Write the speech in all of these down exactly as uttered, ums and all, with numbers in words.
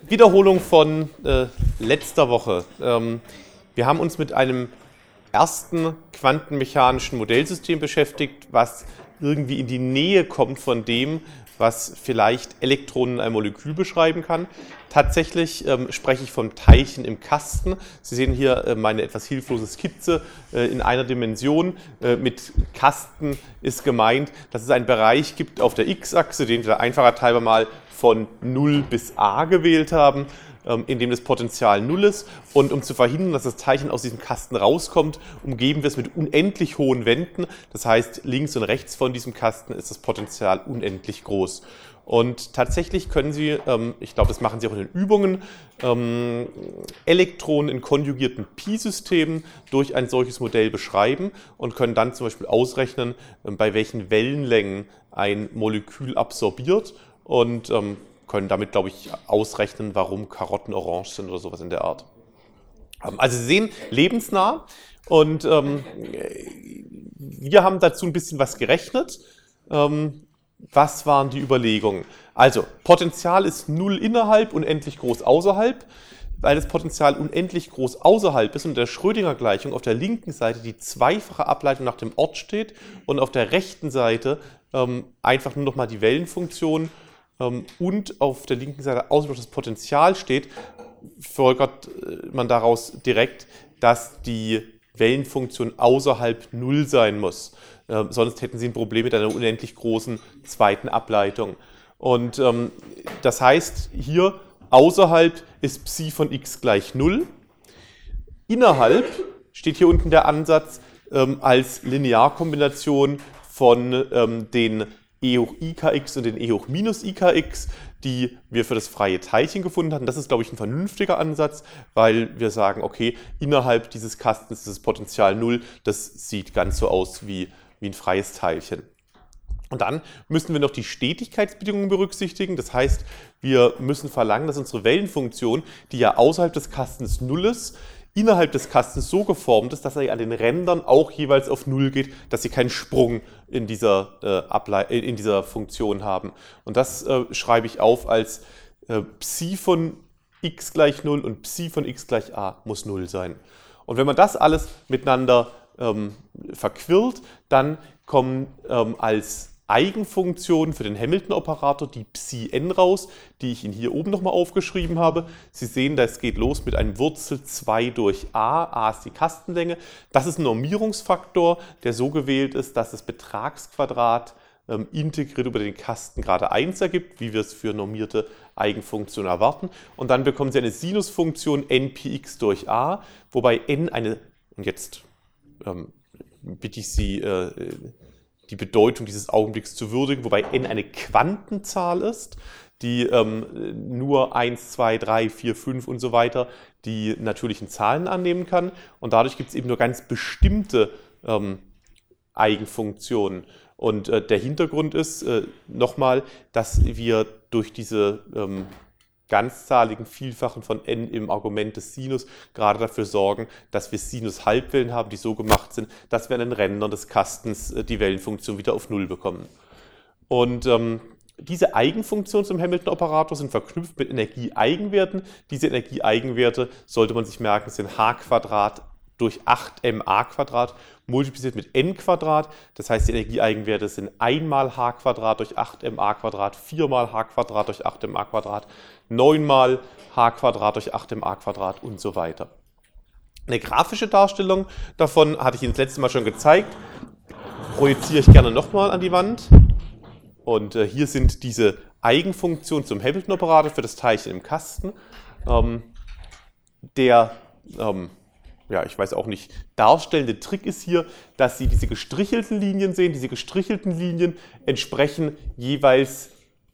Wiederholung von äh, letzter Woche. Ähm, wir haben uns mit einem ersten quantenmechanischen Modellsystem beschäftigt, was irgendwie in die Nähe kommt von dem, was vielleicht Elektronen in einem Molekül beschreiben kann. Tatsächlich ähm, spreche ich vom Teilchen im Kasten. Sie sehen hier äh, meine etwas hilflose Skizze äh, in einer Dimension. Äh, mit Kasten ist gemeint, dass es einen Bereich gibt auf der x-Achse, den wir einfacher halber mal von null bis a gewählt haben, in dem das Potential null ist. Und um zu verhindern, dass das Teilchen aus diesem Kasten rauskommt, umgeben wir es mit unendlich hohen Wänden. Das heißt, links und rechts von diesem Kasten ist das Potential unendlich groß. Und tatsächlich können Sie, ich glaube, das machen Sie auch in den Übungen, Elektronen in konjugierten Pi-Systemen durch ein solches Modell beschreiben und können dann zum Beispiel ausrechnen, bei welchen Wellenlängen ein Molekül absorbiert und können damit, glaube ich, ausrechnen, warum Karotten orange sind oder sowas in der Art. Also Sie sehen, lebensnah. Und ähm, wir haben dazu ein bisschen was gerechnet. Ähm, was waren die Überlegungen? Also, Potential ist null innerhalb, unendlich groß außerhalb. Weil das Potential unendlich groß außerhalb ist und in der Schrödinger-Gleichung auf der linken Seite die zweifache Ableitung nach dem Ort steht und auf der rechten Seite ähm, einfach nur noch mal die Wellenfunktion und auf der linken Seite außerdem das Potential steht, folgert man daraus direkt, dass die Wellenfunktion außerhalb null sein muss. Ähm, sonst hätten Sie ein Problem mit einer unendlich großen zweiten Ableitung. Und ähm, das heißt, hier außerhalb ist Psi von x gleich null. Innerhalb steht hier unten der Ansatz ähm, als Linearkombination von ähm, den e hoch ikx und den e hoch minus ikx, die wir für das freie Teilchen gefunden hatten. Das ist, glaube ich, ein vernünftiger Ansatz, weil wir sagen, okay, innerhalb dieses Kastens ist das Potential null, das sieht ganz so aus wie, wie ein freies Teilchen. Und dann müssen wir noch die Stetigkeitsbedingungen berücksichtigen. Das heißt, wir müssen verlangen, dass unsere Wellenfunktion, die ja außerhalb des Kastens null ist, innerhalb des Kastens so geformt ist, dass er an den Rändern auch jeweils auf null geht, dass sie keinen Sprung in dieser, äh, Ablei- in dieser Funktion haben. Und das äh, schreibe ich auf als äh, Psi von x gleich null und Psi von x gleich a muss null sein. Und wenn man das alles miteinander ähm, verquirlt, dann kommen ähm, als Eigenfunktion für den Hamilton-Operator die Psi-n raus, die ich Ihnen hier oben nochmal aufgeschrieben habe. Sie sehen, das geht los mit einem Wurzel zwei durch a. a ist die Kastenlänge. Das ist ein Normierungsfaktor, der so gewählt ist, dass das Betragsquadrat ähm, integriert über den Kasten gerade eins ergibt, wie wir es für normierte Eigenfunktionen erwarten. Und dann bekommen Sie eine Sinusfunktion npx durch a, wobei n eine, und jetzt ähm, bitte ich Sie, äh, die Bedeutung dieses Augenblicks zu würdigen, wobei n eine Quantenzahl ist, die ähm, nur eins, zwei, drei, vier, fünf und so weiter die natürlichen Zahlen annehmen kann. Und dadurch gibt es eben nur ganz bestimmte ähm, Eigenfunktionen. Und äh, der Hintergrund ist äh, nochmal, dass wir durch diese ähm, ganzzahligen Vielfachen von n im Argument des Sinus gerade dafür sorgen, dass wir Sinus-Halbwellen haben, die so gemacht sind, dass wir an den Rändern des Kastens die Wellenfunktion wieder auf null bekommen. Und ähm, diese Eigenfunktionen zum Hamilton-Operator sind verknüpft mit Energieeigenwerten. Diese Energieeigenwerte sollte man sich merken, sind h Quadrat durch acht m a Quadrat multipliziert mit n Quadrat. Das heißt, die Energieeigenwerte sind einmal h Quadrat durch acht m a Quadrat, viermal h Quadrat durch acht m a Quadrat, neunmal h Quadrat durch acht m a Quadrat und so weiter. Eine grafische Darstellung davon hatte ich Ihnen das letzte Mal schon gezeigt. Projiziere ich gerne nochmal an die Wand. Und äh, hier sind diese Eigenfunktionen zum Hamilton-Operator für das Teilchen im Kasten. Ähm, der ähm, ja, ich weiß auch nicht, darstellende Trick ist hier, dass Sie diese gestrichelten Linien sehen. Diese gestrichelten Linien entsprechen jeweils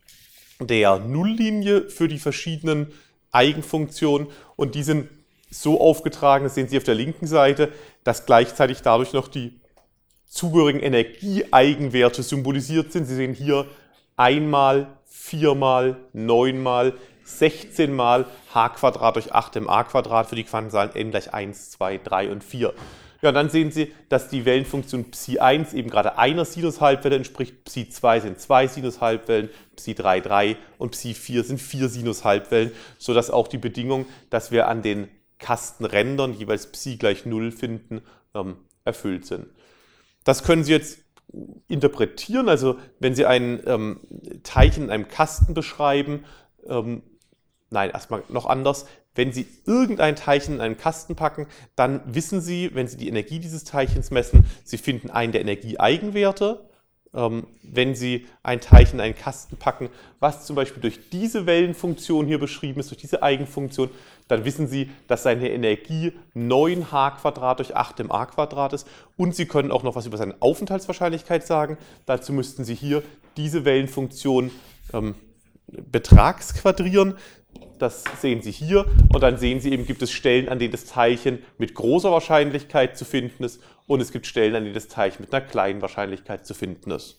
der Nulllinie für die verschiedenen Eigenfunktionen und die sind so aufgetragen, das sehen Sie auf der linken Seite, dass gleichzeitig dadurch noch die zugehörigen Energieeigenwerte symbolisiert sind. Sie sehen hier einmal, viermal, neunmal, sechzehn mal h Quadrat durch acht m a Quadrat für die Quantenzahlen n gleich eins, zwei, drei und vier. Ja, dann sehen Sie, dass die Wellenfunktion Psi eins eben gerade einer Sinushalbwelle entspricht, Psi zwei sind zwei Sinushalbwellen, Psi drei drei und Psi vier sind vier Sinushalbwellen, sodass auch die Bedingung, dass wir an den Kastenrändern jeweils Psi gleich null finden, ähm, erfüllt sind. Das können Sie jetzt interpretieren, also wenn Sie ein ähm, Teilchen in einem Kasten beschreiben, ähm, nein, erstmal noch anders. Wenn Sie irgendein Teilchen in einen Kasten packen, dann wissen Sie, wenn Sie die Energie dieses Teilchens messen, Sie finden einen der Energieeigenwerte. Ähm, wenn Sie ein Teilchen in einen Kasten packen, was zum Beispiel durch diese Wellenfunktion hier beschrieben ist, durch diese Eigenfunktion, dann wissen Sie, dass seine Energie neun h² durch acht im a² ist. Und Sie können auch noch was über seine Aufenthaltswahrscheinlichkeit sagen. Dazu müssten Sie hier diese Wellenfunktion ähm, betragsquadrieren. Das sehen Sie hier und dann sehen Sie eben, gibt es Stellen, an denen das Teilchen mit großer Wahrscheinlichkeit zu finden ist und es gibt Stellen, an denen das Teilchen mit einer kleinen Wahrscheinlichkeit zu finden ist.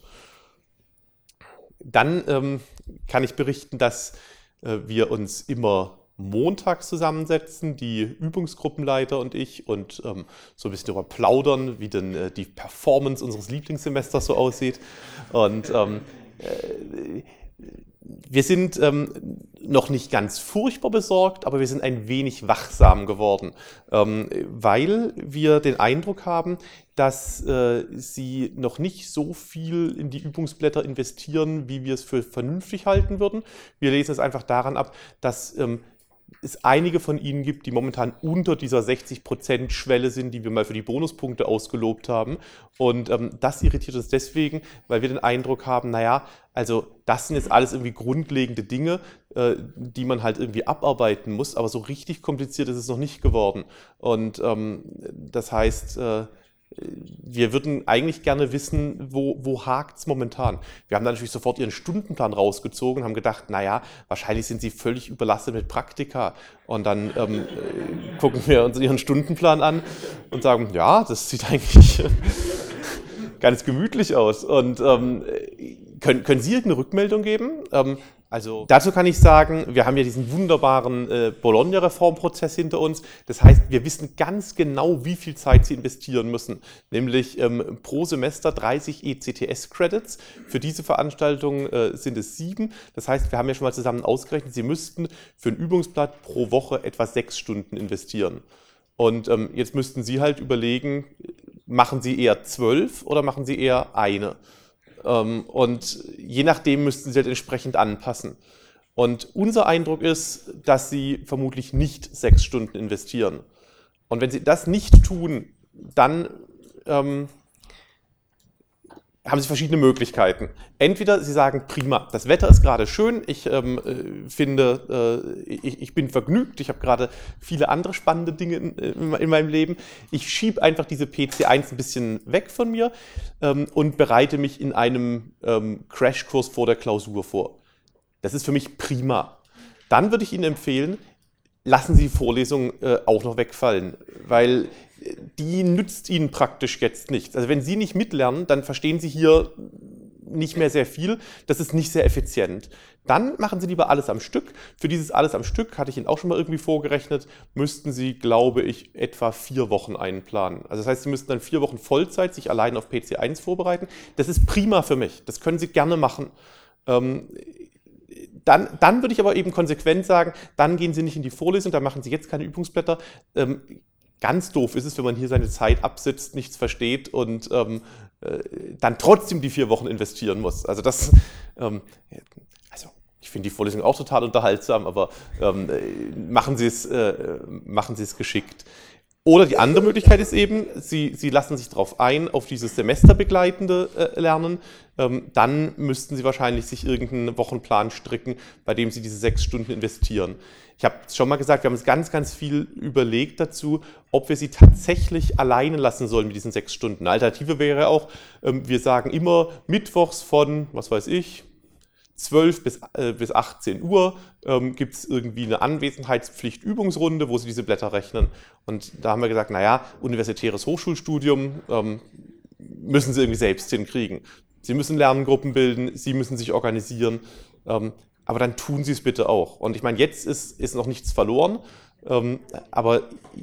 Dann ähm, kann ich berichten, dass äh, wir uns immer montags zusammensetzen, die Übungsgruppenleiter und ich, und ähm, so ein bisschen darüber plaudern, wie denn äh, die Performance unseres Lieblingssemesters so aussieht. Und ähm, äh, wir sind ähm, noch nicht ganz furchtbar besorgt, aber wir sind ein wenig wachsam geworden, ähm, weil wir den Eindruck haben, dass äh, Sie noch nicht so viel in die Übungsblätter investieren, wie wir es für vernünftig halten würden. Wir lesen es einfach daran ab, dass ähm, es einige von Ihnen gibt, die momentan unter dieser sechzig Prozent Schwelle sind, die wir mal für die Bonuspunkte ausgelobt haben. Und ähm, das irritiert uns deswegen, weil wir den Eindruck haben, naja, also das sind jetzt alles irgendwie grundlegende Dinge, äh, die man halt irgendwie abarbeiten muss, aber so richtig kompliziert ist es noch nicht geworden. Und ähm, das heißt, äh, wir würden eigentlich gerne wissen, wo, wo hakt es momentan. Wir haben dann natürlich sofort Ihren Stundenplan rausgezogen und haben gedacht, naja, wahrscheinlich sind Sie völlig überlastet mit Praktika. Und dann ähm, gucken wir uns Ihren Stundenplan an und sagen, ja, das sieht eigentlich ganz gemütlich aus. Und ähm, können, können Sie irgendeine Rückmeldung geben? Ähm, Also dazu kann ich sagen, wir haben ja diesen wunderbaren äh, Bologna-Reformprozess hinter uns. Das heißt, wir wissen ganz genau, wie viel Zeit Sie investieren müssen. Nämlich ähm, pro Semester dreißig E C T S-Credits. Für diese Veranstaltung äh, sind es sieben. Das heißt, wir haben ja schon mal zusammen ausgerechnet, Sie müssten für ein Übungsblatt pro Woche etwa sechs Stunden investieren. Und ähm, jetzt müssten Sie halt überlegen, machen Sie eher zwölf oder machen Sie eher eine? Und je nachdem müssten Sie halt entsprechend anpassen. Und unser Eindruck ist, dass Sie vermutlich nicht sechs Stunden investieren. Und wenn Sie das nicht tun, dann ähm, haben Sie verschiedene Möglichkeiten. Entweder Sie sagen, prima, das Wetter ist gerade schön, ich ähm, finde, äh, ich, ich bin vergnügt, ich habe gerade viele andere spannende Dinge in, in meinem Leben. Ich schiebe einfach diese P C eins ein bisschen weg von mir ähm, und bereite mich in einem ähm, Crashkurs vor der Klausur vor. Das ist für mich prima. Dann würde ich Ihnen empfehlen, lassen Sie die Vorlesung äh, auch noch wegfallen, weil die nützt Ihnen praktisch jetzt nichts. Also wenn Sie nicht mitlernen, dann verstehen Sie hier nicht mehr sehr viel. Das ist nicht sehr effizient. Dann machen Sie lieber alles am Stück. Für dieses alles am Stück, hatte ich Ihnen auch schon mal irgendwie vorgerechnet, müssten Sie, glaube ich, etwa vier Wochen einplanen. Also das heißt, Sie müssten dann vier Wochen Vollzeit sich allein auf P C eins vorbereiten. Das ist prima für mich. Das können Sie gerne machen. Ähm, Dann, dann würde ich aber eben konsequent sagen, dann gehen Sie nicht in die Vorlesung, dann machen Sie jetzt keine Übungsblätter. Ähm, ganz doof ist es, wenn man hier seine Zeit absitzt, nichts versteht und ähm, äh, dann trotzdem die vier Wochen investieren muss. Also das, ähm, also ich finde die Vorlesung auch total unterhaltsam, aber ähm, machen Sie es, äh, machen Sie es geschickt. Oder die andere Möglichkeit ist eben, Sie, Sie lassen sich darauf ein, auf dieses semesterbegleitende äh, Lernen. Ähm, dann müssten Sie wahrscheinlich sich irgendeinen Wochenplan stricken, bei dem Sie diese sechs Stunden investieren. Ich habe schon mal gesagt, wir haben uns ganz, ganz viel überlegt dazu, ob wir Sie tatsächlich alleine lassen sollen mit diesen sechs Stunden. Eine Alternative wäre auch, ähm, wir sagen immer mittwochs von, was weiß ich, zwölf bis, äh, bis achtzehn Uhr ähm, gibt es irgendwie eine Anwesenheitspflicht-Übungsrunde, wo Sie diese Blätter rechnen. Und da haben wir gesagt, naja, universitäres Hochschulstudium ähm, müssen Sie irgendwie selbst hinkriegen. Sie müssen Lerngruppen bilden, Sie müssen sich organisieren, ähm, aber dann tun Sie es bitte auch. Und ich meine, jetzt ist, ist noch nichts verloren, ähm, aber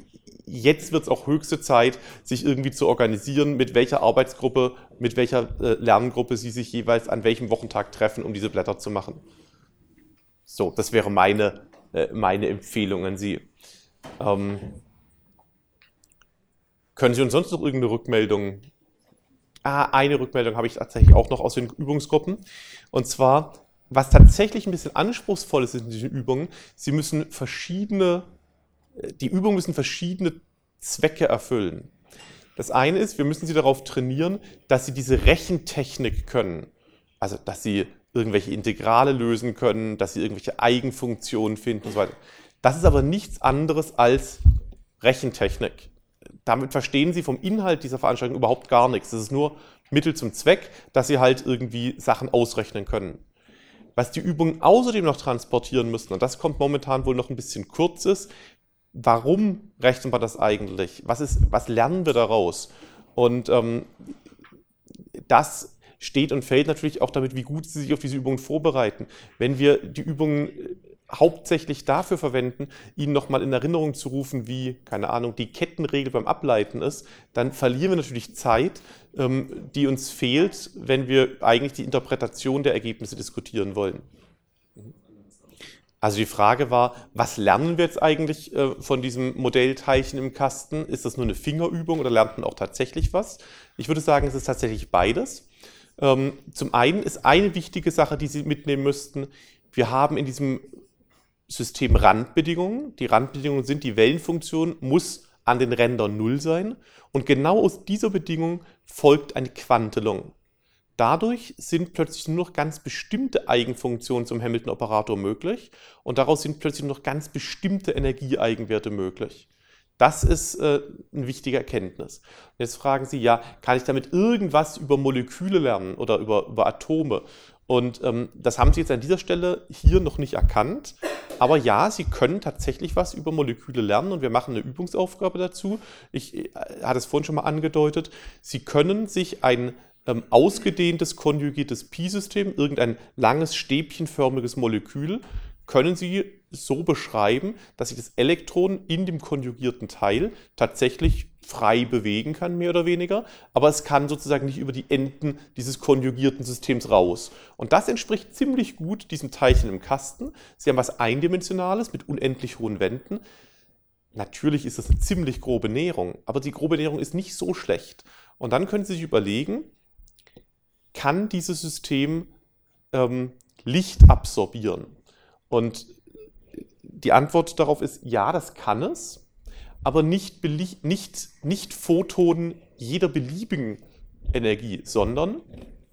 jetzt wird es auch höchste Zeit, sich irgendwie zu organisieren, mit welcher Arbeitsgruppe, mit welcher äh, Lerngruppe Sie sich jeweils an welchem Wochentag treffen, um diese Blätter zu machen. So, das wäre meine, äh, meine Empfehlung an Sie. Ähm, können Sie uns sonst noch irgendeine Rückmeldung? Ah, eine Rückmeldung habe ich tatsächlich auch noch aus den Übungsgruppen. Und zwar, was tatsächlich ein bisschen anspruchsvoll ist in diesen Übungen, Sie müssen verschiedene, die Übungen müssen verschiedene Zwecke erfüllen. Das eine ist, wir müssen Sie darauf trainieren, dass Sie diese Rechentechnik können. Also, dass Sie irgendwelche Integrale lösen können, dass Sie irgendwelche Eigenfunktionen finden und so weiter. Das ist aber nichts anderes als Rechentechnik. Damit verstehen Sie vom Inhalt dieser Veranstaltung überhaupt gar nichts. Das ist nur Mittel zum Zweck, dass Sie halt irgendwie Sachen ausrechnen können. Was die Übungen außerdem noch transportieren müssen, und das kommt momentan wohl noch ein bisschen kurz, ist, warum rechnen wir das eigentlich? Was ist, was lernen wir daraus? Und ähm, das steht und fällt natürlich auch damit, wie gut Sie sich auf diese Übungen vorbereiten. Wenn wir die Übungen hauptsächlich dafür verwenden, Ihnen nochmal in Erinnerung zu rufen, wie, keine Ahnung, die Kettenregel beim Ableiten ist, dann verlieren wir natürlich Zeit, ähm, die uns fehlt, wenn wir eigentlich die Interpretation der Ergebnisse diskutieren wollen. Also die Frage war, was lernen wir jetzt eigentlich äh, von diesem Modellteilchen im Kasten? Ist das nur eine Fingerübung oder lernt man auch tatsächlich was? Ich würde sagen, es ist tatsächlich beides. Ähm, zum einen ist eine wichtige Sache, die Sie mitnehmen müssten, wir haben in diesem System Randbedingungen. Die Randbedingungen sind, die Wellenfunktion muss an den Rändern null sein und genau aus dieser Bedingung folgt eine Quantelung. Dadurch sind plötzlich nur noch ganz bestimmte Eigenfunktionen zum Hamilton-Operator möglich und daraus sind plötzlich nur noch ganz bestimmte Energieeigenwerte möglich. Das ist äh, eine wichtige Erkenntnis. Und jetzt fragen Sie, ja, kann ich damit irgendwas über Moleküle lernen oder über, über Atome? Und ähm, das haben Sie jetzt an dieser Stelle hier noch nicht erkannt. Aber ja, Sie können tatsächlich was über Moleküle lernen und wir machen eine Übungsaufgabe dazu. Ich äh, hatte es vorhin schon mal angedeutet. Sie können sich ein ähm, ausgedehntes konjugiertes Pi-System, irgendein langes stäbchenförmiges Molekül, können Sie so beschreiben, dass sich das Elektron in dem konjugierten Teil tatsächlich frei bewegen kann, mehr oder weniger, aber es kann sozusagen nicht über die Enden dieses konjugierten Systems raus. Und das entspricht ziemlich gut diesem Teilchen im Kasten. Sie haben was Eindimensionales mit unendlich hohen Wänden. Natürlich ist das eine ziemlich grobe Näherung, aber die grobe Näherung ist nicht so schlecht. Und dann können Sie sich überlegen, kann dieses System ähm, Licht absorbieren? Und die Antwort darauf ist, ja, das kann es, aber nicht, nicht, nicht Photonen jeder beliebigen Energie, sondern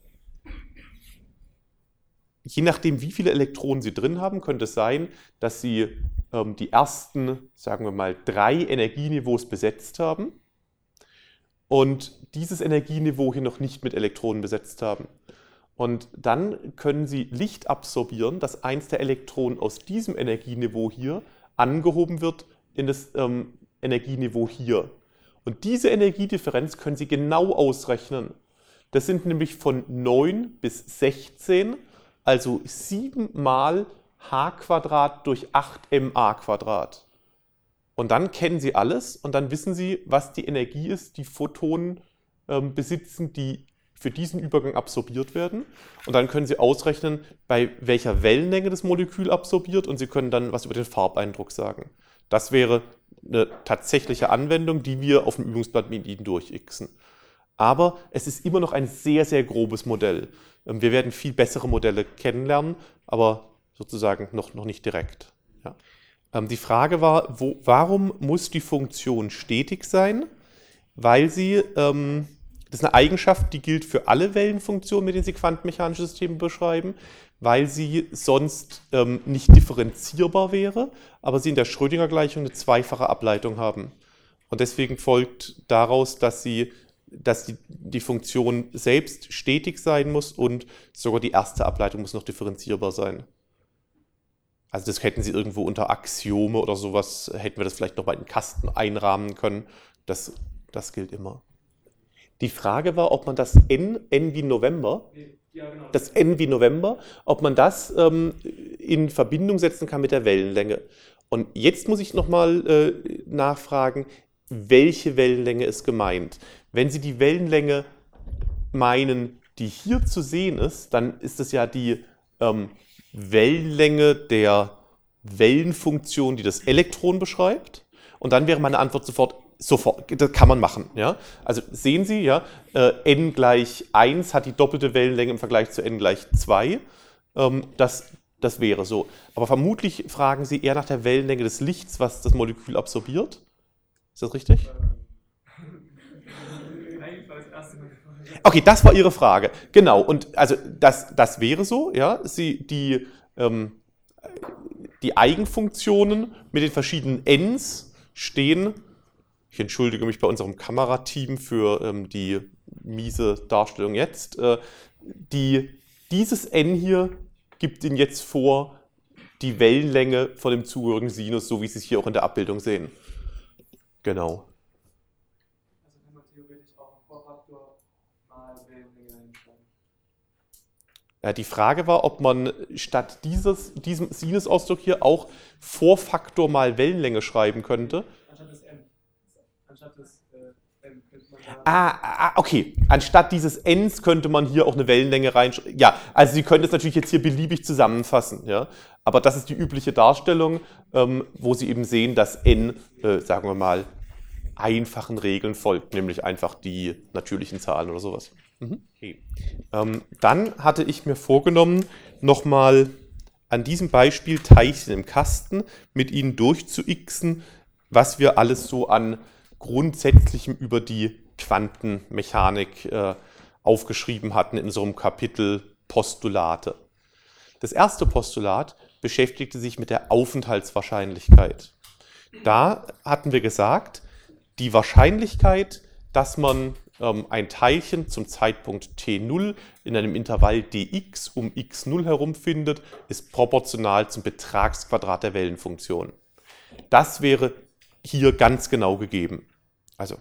je nachdem, wie viele Elektronen Sie drin haben, könnte es sein, dass Sie ähm, die ersten, sagen wir mal, drei Energieniveaus besetzt haben und dieses Energieniveau hier noch nicht mit Elektronen besetzt haben. Und dann können Sie Licht absorbieren, dass eins der Elektronen aus diesem Energieniveau hier angehoben wird in das ähm, Energieniveau hier. Und diese Energiedifferenz können Sie genau ausrechnen. Das sind nämlich von neun bis sechzehn, also sieben mal h Quadrat durch acht m a Quadrat. Und dann kennen Sie alles und dann wissen Sie, was die Energie ist, die Photonen ähm, besitzen, die für diesen Übergang absorbiert werden. Und dann können Sie ausrechnen, bei welcher Wellenlänge das Molekül absorbiert und Sie können dann was über den Farbeindruck sagen. Das wäre eine tatsächliche Anwendung, die wir auf dem Übungsblatt mit Ihnen durchixen. Aber es ist immer noch ein sehr, sehr grobes Modell. Wir werden viel bessere Modelle kennenlernen, aber sozusagen noch, noch nicht direkt. Ja. Die Frage war, wo, warum muss die Funktion stetig sein? Weil sie... Ähm, Das ist eine Eigenschaft, die gilt für alle Wellenfunktionen, mit denen Sie quantenmechanische Systeme beschreiben, weil sie sonst ähm, nicht differenzierbar wäre, aber Sie in der Schrödinger-Gleichung eine zweifache Ableitung haben. Und deswegen folgt daraus, dass, sie, dass die, die Funktion selbst stetig sein muss und sogar die erste Ableitung muss noch differenzierbar sein. Also das hätten Sie irgendwo unter Axiome oder sowas, hätten wir das vielleicht nochmal in den Kasten einrahmen können. Das, das gilt immer. Die Frage war, ob man das N, N wie November, ja, genau. das N wie November, ob man das ähm, in Verbindung setzen kann mit der Wellenlänge. Und jetzt muss ich nochmal äh, nachfragen, welche Wellenlänge ist gemeint. Wenn Sie die Wellenlänge meinen, die hier zu sehen ist, dann ist es ja die ähm, Wellenlänge der Wellenfunktion, die das Elektron beschreibt. Und dann wäre meine Antwort sofort, sofort, das kann man machen. Ja? Also sehen Sie, ja, äh, n gleich eins hat die doppelte Wellenlänge im Vergleich zu n gleich zwei. Ähm, das, das wäre so. Aber vermutlich fragen Sie eher nach der Wellenlänge des Lichts, was das Molekül absorbiert. Ist das richtig? Okay, das war Ihre Frage. Genau, und also das, das wäre so, ja, Sie, die, ähm, die Eigenfunktionen mit den verschiedenen n's stehen. Ich entschuldige mich bei unserem Kamerateam für ähm, die miese Darstellung jetzt. Äh, die, dieses n hier gibt Ihnen jetzt vor die Wellenlänge von dem zugehörigen Sinus, so wie Sie es hier auch in der Abbildung sehen. Genau. Also kann man theoretisch auch einen Vorfaktor mal Wellenlänge einschreiben. Ja, die Frage war, ob man statt dieses, diesem Sinusausdruck hier auch Vorfaktor mal Wellenlänge schreiben könnte. Anstatt des m. Anstatt des äh, m könnte man da. Ah, ah, okay. Anstatt dieses n's könnte man hier auch eine Wellenlänge reinschreiben. Ja, also Sie können das natürlich jetzt hier beliebig zusammenfassen. Ja? Aber das ist die übliche Darstellung, ähm, wo Sie eben sehen, dass n, äh, sagen wir mal, einfachen Regeln folgt, nämlich einfach die natürlichen Zahlen oder sowas. Mhm. Okay. Ähm, dann hatte ich mir vorgenommen, nochmal an diesem Beispiel Teilchen im Kasten mit Ihnen durchzuixen, was wir alles so an Grundsätzlichem über die Quantenmechanik äh, aufgeschrieben hatten in so einem Kapitel Postulate. Das erste Postulat beschäftigte sich mit der Aufenthaltswahrscheinlichkeit. Da hatten wir gesagt, die Wahrscheinlichkeit, dass man ähm, ein Teilchen zum Zeitpunkt t null in einem Intervall dx um x null herum findet, ist proportional zum Betragsquadrat der Wellenfunktion. Das wäre hier ganz genau gegeben. Also,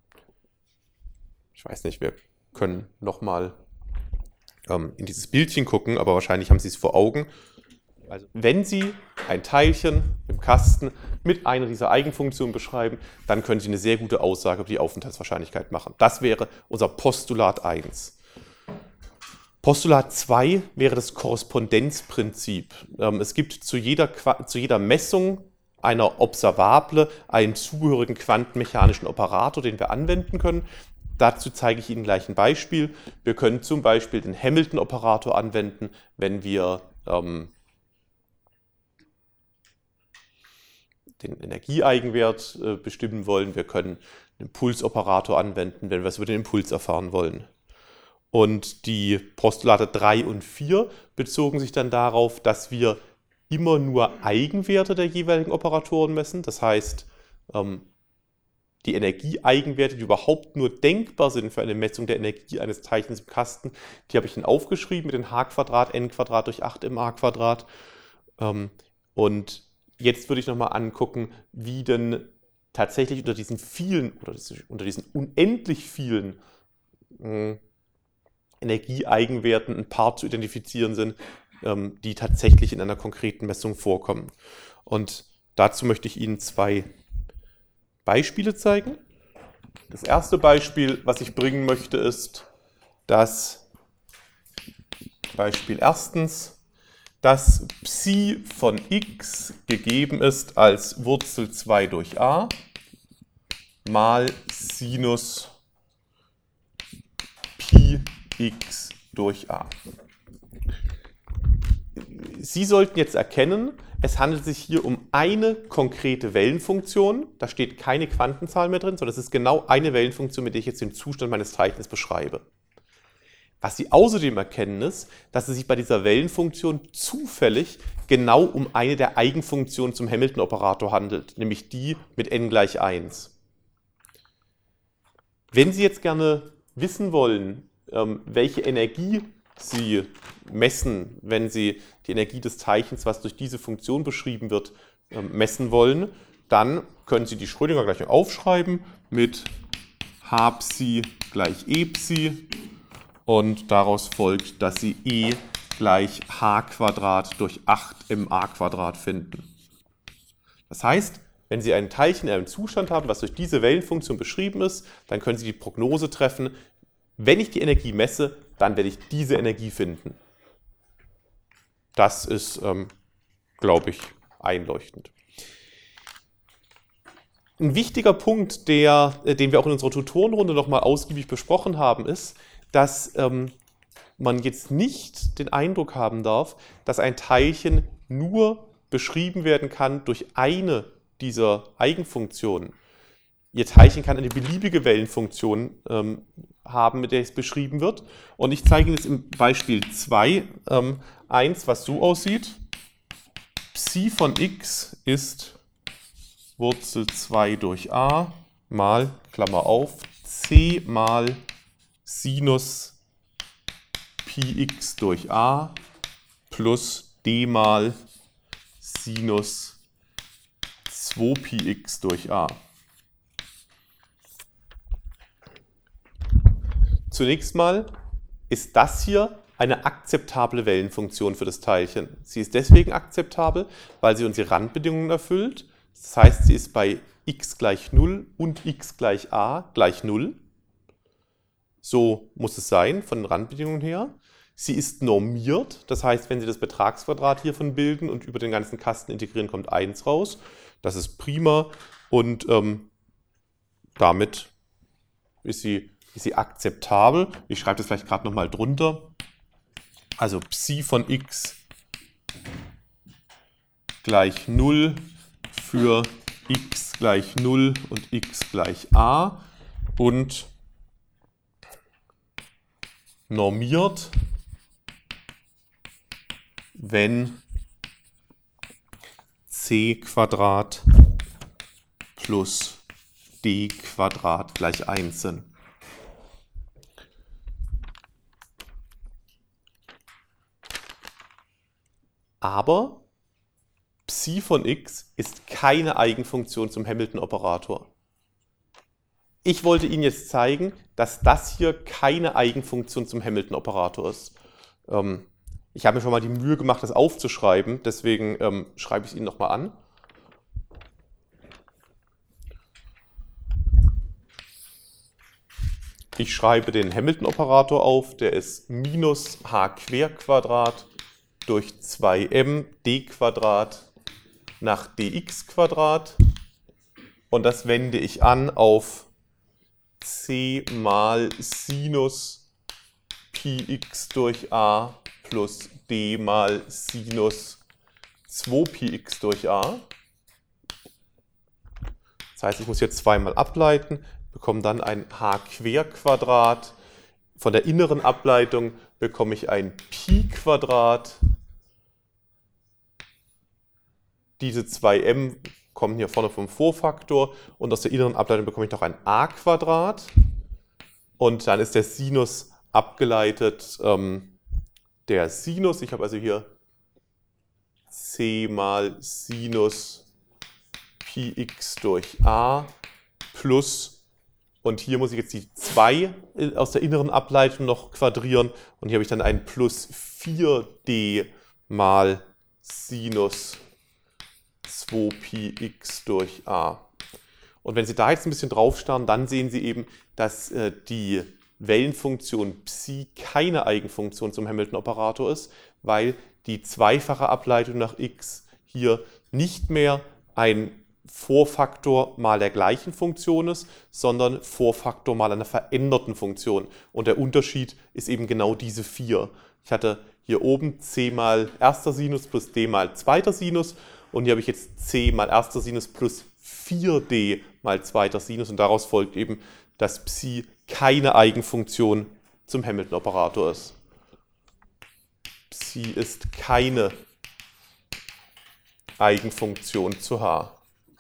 ich weiß nicht, wir können nochmal ähm, in dieses Bildchen gucken, aber wahrscheinlich haben Sie es vor Augen. Also, wenn Sie ein Teilchen im Kasten mit einer dieser Eigenfunktionen beschreiben, dann können Sie eine sehr gute Aussage über die Aufenthaltswahrscheinlichkeit machen. Das wäre unser Postulat eins. Postulat zwei wäre das Korrespondenzprinzip. Es gibt zu jeder, zu jeder Messung einer Observable einen zugehörigen quantenmechanischen Operator, den wir anwenden können. Dazu zeige ich Ihnen gleich ein Beispiel. Wir können zum Beispiel den Hamilton-Operator anwenden, wenn wir ähm, den Energieeigenwert äh, bestimmen wollen. Wir können den Impulsoperator anwenden, wenn wir es über den Impuls erfahren wollen. Und die Postulate drei und vier bezogen sich dann darauf, dass wir immer nur Eigenwerte der jeweiligen Operatoren messen. Das heißt, ähm, die Energieeigenwerte, die überhaupt nur denkbar sind für eine Messung der Energie eines Teilchens im Kasten, die habe ich Ihnen aufgeschrieben mit dem h Quadrat, n Quadrat durch acht m a Quadrat. Ähm, und jetzt würde ich nochmal angucken, wie denn tatsächlich unter diesen vielen oder unter diesen unendlich vielen äh, Energieeigenwerten ein paar zu identifizieren sind, ähm, die tatsächlich in einer konkreten Messung vorkommen. Und dazu möchte ich Ihnen zwei Beispiele zeigen. Das erste Beispiel, was ich bringen möchte, ist das Beispiel erstens, dass Psi von x gegeben ist als Wurzel zwei durch a mal Sinus Pi x durch a. Sie sollten jetzt erkennen, es handelt sich hier um eine konkrete Wellenfunktion. Da steht keine Quantenzahl mehr drin, sondern es ist genau eine Wellenfunktion, mit der ich jetzt den Zustand meines Teilchens beschreibe. Was Sie außerdem erkennen ist, dass es sich bei dieser Wellenfunktion zufällig genau um eine der Eigenfunktionen zum Hamilton-Operator handelt, nämlich die mit n gleich eins. Wenn Sie jetzt gerne wissen wollen, welche Energie Sie messen, wenn Sie die Energie des Teilchens, was durch diese Funktion beschrieben wird, messen wollen, dann können Sie die Schrödinger-Gleichung aufschreiben mit h Psi gleich e Psi und daraus folgt, dass Sie E gleich h Quadrat durch acht m a Quadrat finden. Das heißt, Wenn Sie ein Teilchen in einem Zustand haben, was durch diese Wellenfunktion beschrieben ist, dann können Sie die Prognose treffen, wenn ich die Energie messe, dann werde ich diese Energie finden. Das ist, ähm, glaube ich, einleuchtend. Ein wichtiger Punkt, der, den wir auch in unserer Tutorenrunde nochmal ausgiebig besprochen haben, ist, dass ähm, man jetzt nicht den Eindruck haben darf, dass ein Teilchen nur beschrieben werden kann durch eine dieser Eigenfunktionen. Ihr Teilchen kann eine beliebige Wellenfunktion ähm, haben, mit der es beschrieben wird. Und ich zeige Ihnen jetzt im Beispiel zwei ähm, eins, was so aussieht. Psi von x ist Wurzel zwei durch a mal, Klammer auf, c mal Sinus Pi x durch a plus d mal Sinus zwei Pi x durch a. Zunächst mal ist das hier eine akzeptable Wellenfunktion für das Teilchen. Sie ist deswegen akzeptabel, weil sie unsere Randbedingungen erfüllt. Das heißt, sie ist bei x gleich null und x gleich a gleich null. So muss es sein von den Randbedingungen her. Sie ist normiert, das heißt, wenn Sie das Betragsquadrat hiervon bilden und über den ganzen Kasten integrieren, kommt eins raus. Das ist prima und ähm, damit ist sie, ist sie akzeptabel. Ich schreibe das vielleicht gerade nochmal drunter. Also Psi von x gleich null für x gleich null und x gleich a und normiert, wenn c Quadrat plus d Quadrat gleich eins sind. Aber Psi von x ist keine Eigenfunktion zum Hamilton-Operator. Ich wollte Ihnen jetzt zeigen, dass das hier keine Eigenfunktion zum Hamilton-Operator ist. Ähm, ich habe mir schon mal die Mühe gemacht, das aufzuschreiben, deswegen ähm, schreibe ich es Ihnen nochmal an. Ich schreibe den Hamilton-Operator auf, der ist minus h Querquadrat durch zwei m d Quadrat nach dx Quadrat und das wende ich an auf c mal Sinus Pi x durch a plus d mal Sinus zwei Pi x durch a. Das heißt, ich muss jetzt zweimal ableiten, bekomme dann ein h Querquadrat. Von der inneren Ableitung bekomme ich ein Pi Quadrat. Diese zwei m kommen hier vorne vom Vorfaktor und aus der inneren Ableitung bekomme ich noch ein a Quadrat. Und dann ist der Sinus abgeleitet, ähm, der Sinus. Ich habe also hier c mal Sinus Pi x durch a plus, und hier muss ich jetzt die zwei aus der inneren Ableitung noch quadrieren und hier habe ich dann ein plus vier d mal Sinus zwei Pi x durch a. Und wenn Sie da jetzt ein bisschen drauf starren, dann sehen Sie eben, dass äh, die Wellenfunktion Psi keine Eigenfunktion zum Hamilton-Operator ist, weil die zweifache Ableitung nach x hier nicht mehr ein Vorfaktor mal der gleichen Funktion ist, sondern Vorfaktor mal einer veränderten Funktion. Und der Unterschied ist eben genau diese vier. Ich hatte hier oben c mal erster Sinus plus d mal zweiter Sinus und hier habe ich jetzt c mal erster Sinus plus vier d mal zweiter Sinus und daraus folgt eben, dass Psi keine Eigenfunktion zum Hamilton-Operator ist. Psi ist keine Eigenfunktion zu h.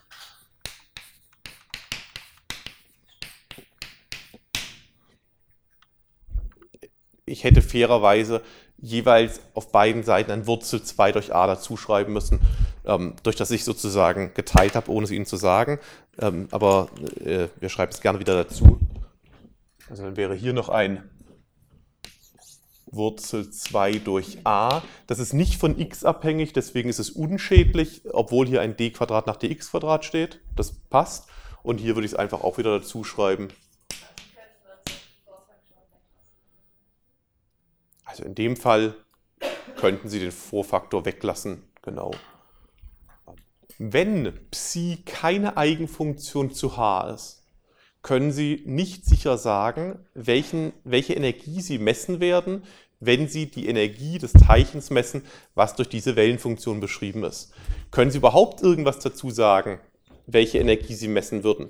Ich hätte fairerweise jeweils auf beiden Seiten ein Wurzel zwei durch a dazuschreiben müssen, ähm, durch das ich sozusagen geteilt habe, ohne es Ihnen zu sagen. Ähm, aber äh, wir schreiben es gerne wieder dazu. Also dann wäre hier noch ein Wurzel zwei durch a. Das ist nicht von x abhängig, deswegen ist es unschädlich, obwohl hier ein d² nach dx² steht. Das passt. Und hier würde ich es einfach auch wieder dazu schreiben. Also in dem Fall könnten Sie den Vorfaktor weglassen. Genau. Wenn Psi keine Eigenfunktion zu h ist, können Sie nicht sicher sagen, welchen, welche Energie Sie messen werden, wenn Sie die Energie des Teilchens messen, was durch diese Wellenfunktion beschrieben ist. Können Sie überhaupt irgendwas dazu sagen, welche Energie Sie messen würden?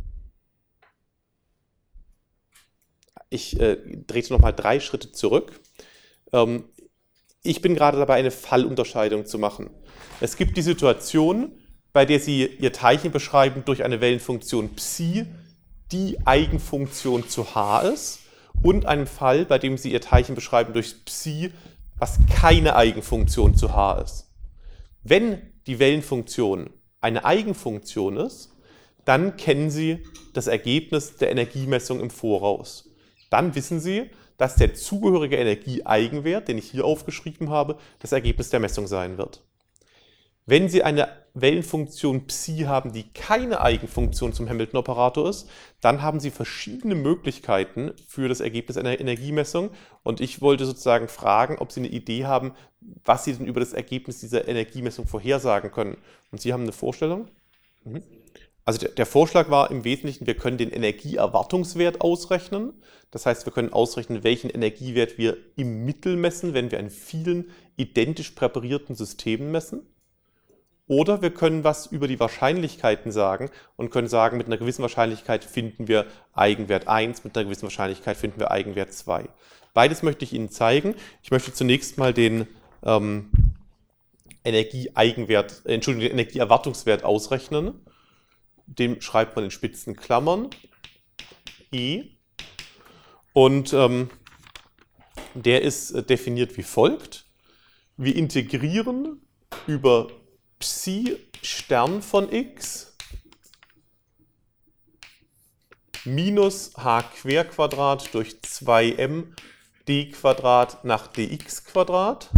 Ich äh, trete nochmal drei Schritte zurück. Ähm, ich bin gerade dabei, eine Fallunterscheidung zu machen. Es gibt die Situation, bei der Sie Ihr Teilchen beschreiben durch eine Wellenfunktion Psi, die Eigenfunktion zu h ist, und einem Fall, bei dem Sie Ihr Teilchen beschreiben durch Psi, was keine Eigenfunktion zu h ist. Wenn die Wellenfunktion eine Eigenfunktion ist, dann kennen Sie das Ergebnis der Energiemessung im Voraus. Dann wissen Sie, dass der zugehörige Energieeigenwert, den ich hier aufgeschrieben habe, das Ergebnis der Messung sein wird. Wenn Sie eine Wellenfunktion Psi haben, die keine Eigenfunktion zum Hamilton-Operator ist, dann haben Sie verschiedene Möglichkeiten für das Ergebnis einer Energiemessung. Und ich wollte sozusagen fragen, ob Sie eine Idee haben, was Sie denn über das Ergebnis dieser Energiemessung vorhersagen können. Und Sie haben eine Vorstellung? Mhm. Also der, der Vorschlag war im Wesentlichen, wir können den Energieerwartungswert ausrechnen. Das heißt, wir können ausrechnen, welchen Energiewert wir im Mittel messen, wenn wir an vielen identisch präparierten Systemen messen. Oder wir können was über die Wahrscheinlichkeiten sagen und können sagen, mit einer gewissen Wahrscheinlichkeit finden wir Eigenwert eins, mit einer gewissen Wahrscheinlichkeit finden wir Eigenwert zwei. Beides möchte ich Ihnen zeigen. Ich möchte zunächst mal den ähm, Energieeigenwert, äh, Entschuldigung, den Energieerwartungswert ausrechnen. Den schreibt man in spitzen Klammern E. Und ähm, der ist äh, definiert wie folgt. Wir integrieren über Psi Stern von x minus h Querquadrat durch zwei m d Quadrat nach dx Quadrat.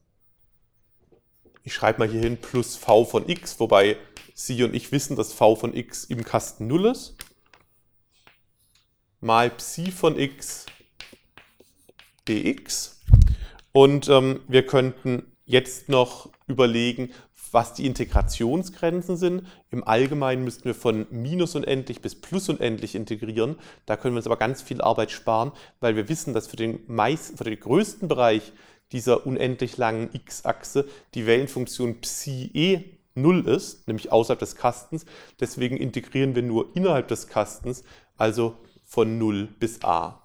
Ich schreibe mal hier hin plus v von x, wobei Sie und ich wissen, dass v von x im Kasten null ist, mal Psi von x dx. Und ähm, wir könnten jetzt noch überlegen, was die Integrationsgrenzen sind. Im Allgemeinen müssten wir von minus unendlich bis plus unendlich integrieren. Da können wir uns aber ganz viel Arbeit sparen, weil wir wissen, dass für den, meist, für den größten Bereich dieser unendlich langen x-Achse die Wellenfunktion Psi eh null ist, nämlich außerhalb des Kastens. Deswegen integrieren wir nur innerhalb des Kastens, also von null bis a.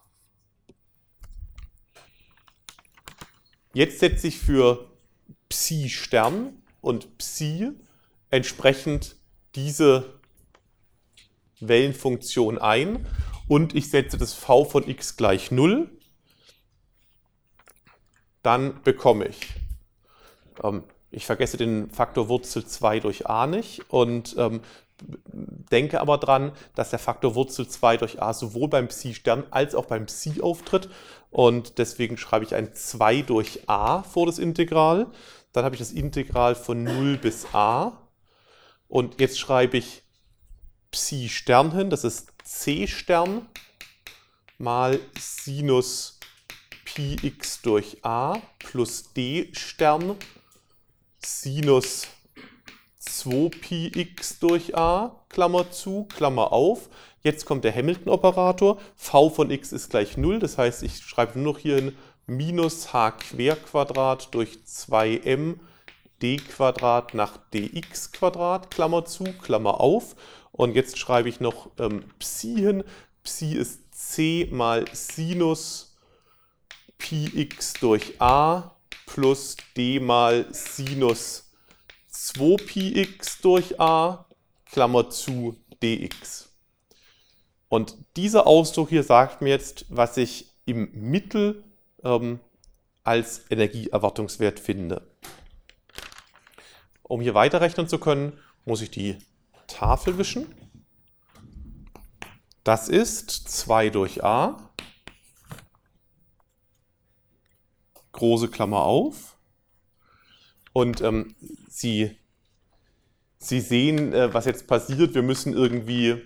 Jetzt setze ich für Psi Stern und Psi entsprechend diese Wellenfunktion ein und ich setze das v von x gleich null. Dann bekomme ich, ähm, ich vergesse den Faktor Wurzel zwei durch a nicht und ähm, denke aber dran, dass der Faktor Wurzel zwei durch a sowohl beim Psi Stern als auch beim Psi auftritt und deswegen schreibe ich ein zwei durch a vor das Integral. Dann habe ich das Integral von null bis a und jetzt schreibe ich Psi Stern hin, das ist c Stern mal Sinus Pi x durch a plus d Stern Sinus zwei Pi x durch a, Klammer zu, Klammer auf. Jetzt kommt der Hamilton-Operator, v von x ist gleich null, das heißt, ich schreibe nur noch hier hin minus h Querquadrat durch zwei m d Quadrat nach dx Quadrat, Klammer zu, Klammer auf. Und jetzt schreibe ich noch ähm, Psi hin. Psi ist c mal Sinus Pi x durch a plus d mal Sinus zwei Pi x durch a, Klammer zu, dx. Und dieser Ausdruck hier sagt mir jetzt, was ich im Mittel ähm, als Energieerwartungswert finde. Um hier weiterrechnen zu können, muss ich die Tafel wischen. Das ist zwei durch a große Klammer auf. Und ähm, Sie, Sie sehen, äh, was jetzt passiert. Wir müssen irgendwie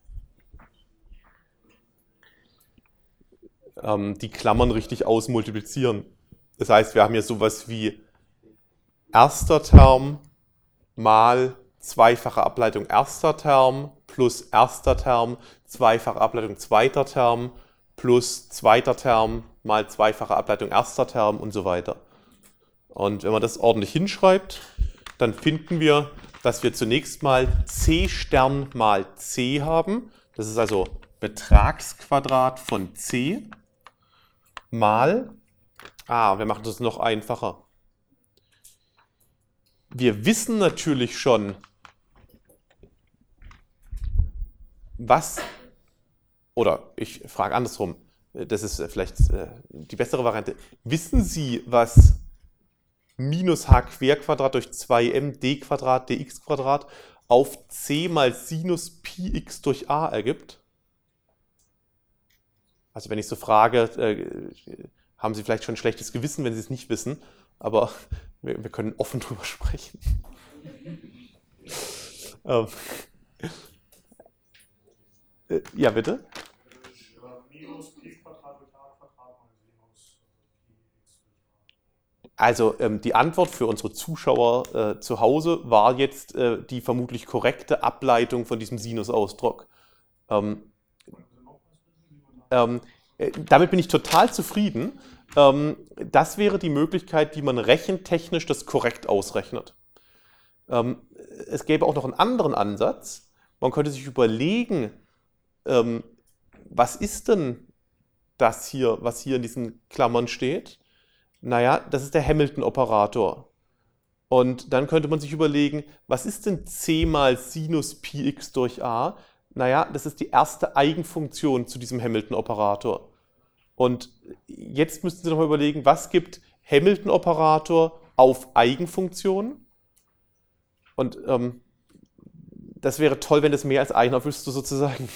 ähm, die Klammern richtig ausmultiplizieren. Das heißt, wir haben hier sowas wie erster Term mal zweifache Ableitung erster Term plus erster Term, zweifache Ableitung zweiter Term plus zweiter Term mal zweifache Ableitung erster Term und so weiter. Und wenn man das ordentlich hinschreibt, dann finden wir, dass wir zunächst mal c Stern mal c haben. Das ist also Betragsquadrat von c mal, ah, wir machen das noch einfacher. Wir wissen natürlich schon, was, oder ich frage andersrum, das ist vielleicht die bessere Variante. Wissen Sie, was minus h Querquadrat durch zwei m d Quadrat dx Quadrat auf c mal Sinus Pi x durch a ergibt? Also wenn ich so frage, äh, haben Sie vielleicht schon ein schlechtes Gewissen, wenn Sie es nicht wissen, aber wir, wir können offen drüber sprechen. ähm. äh, ja, bitte? Also ähm, die Antwort für unsere Zuschauer äh, zu Hause war jetzt äh, die vermutlich korrekte Ableitung von diesem Sinusausdruck. Ähm, ähm, äh, damit bin ich total zufrieden. Ähm, das wäre die Möglichkeit, wie man rechentechnisch das korrekt ausrechnet. Ähm, es gäbe auch noch einen anderen Ansatz. Man könnte sich überlegen, ähm, was ist denn das hier, was hier in diesen Klammern steht? Naja, das ist der Hamilton-Operator. Und dann könnte man sich überlegen, was ist denn c mal Sinus Pi x durch a? Naja, das ist die erste Eigenfunktion zu diesem Hamilton-Operator. Und jetzt müssten Sie noch mal überlegen, was gibt Hamilton-Operator auf Eigenfunktionen? Und ähm, das wäre toll, wenn das mehr als einer wüsste, sozusagen.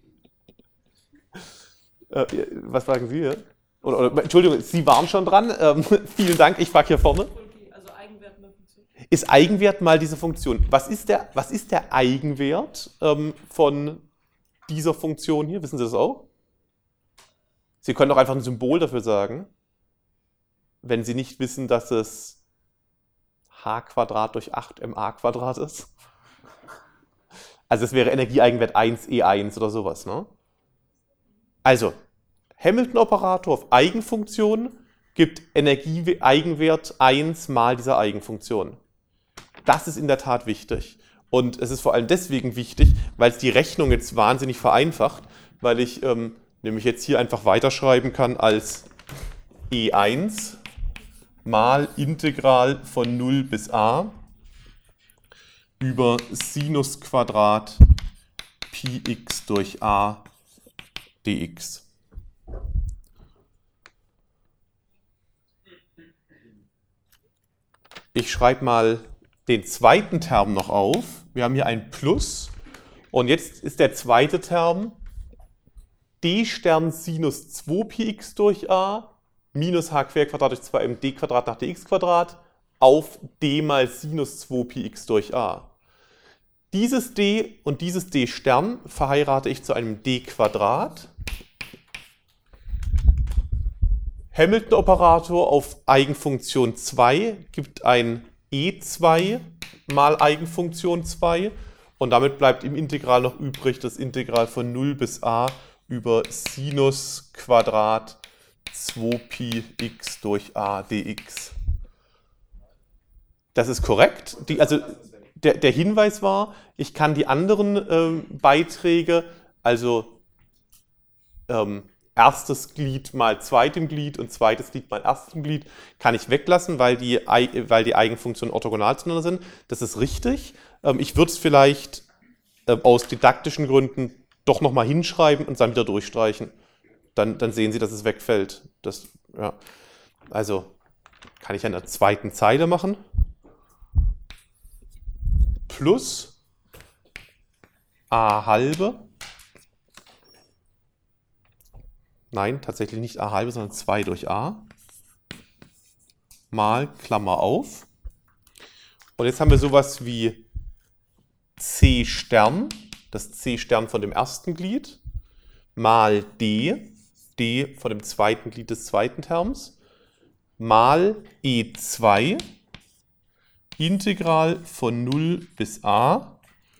äh, was sagen Sie hier? Oder, oder, Entschuldigung, Sie waren schon dran. Ähm, vielen Dank, ich frage hier vorne. Also Eigenwert mal Funktion. Ist Eigenwert mal diese Funktion? Was ist der, was ist der Eigenwert ähm, von dieser Funktion hier? Wissen Sie das auch? Sie können auch einfach ein Symbol dafür sagen, wenn Sie nicht wissen, dass es h Quadrat durch acht m a Quadrat ist. Also es wäre Energieeigenwert eins e eins oder sowas, ne? Also, Hamilton-Operator auf Eigenfunktion gibt Energieeigenwert eins mal dieser Eigenfunktion. Das ist in der Tat wichtig. Und es ist vor allem deswegen wichtig, weil es die Rechnung jetzt wahnsinnig vereinfacht, weil ich ähm, nämlich jetzt hier einfach weiterschreiben kann als e eins mal Integral von null bis a über Sinus Quadrat Pi x durch a dx. Ich schreibe mal den zweiten Term noch auf. Wir haben hier ein Plus. Und jetzt ist der zweite Term d Stern Sinus zwei Pi x durch a minus h Querquadrat durch zwei m d Quadrat nach dx Quadrat auf d mal Sinus zwei Pi x durch a. Dieses d und dieses d Stern verheirate ich zu einem d Quadrat. Hamilton-Operator auf Eigenfunktion zwei gibt ein e zwei mal Eigenfunktion zwei und damit bleibt im Integral noch übrig das Integral von null bis a über Sinus Quadrat zwei Pi x durch a dx. Das ist korrekt. Die, also der, der Hinweis war, ich kann die anderen ähm, Beiträge, also ähm, erstes Glied mal zweitem Glied und zweites Glied mal erstem Glied, kann ich weglassen, weil die, weil die Eigenfunktionen orthogonal zueinander sind. Das ist richtig. Ähm, ich würde es vielleicht äh, aus didaktischen Gründen doch nochmal hinschreiben und dann wieder durchstreichen. Dann, dann sehen Sie, dass es wegfällt. Das, ja. Also kann ich an der zweiten Zeile machen. Plus a halbe. Nein, tatsächlich nicht a halbe, sondern zwei durch a. mal Klammer auf. Und jetzt haben wir sowas wie C Stern, das C Stern von dem ersten Glied, mal D, D von dem zweiten Glied des zweiten Terms, mal E zwei, Integral von null bis a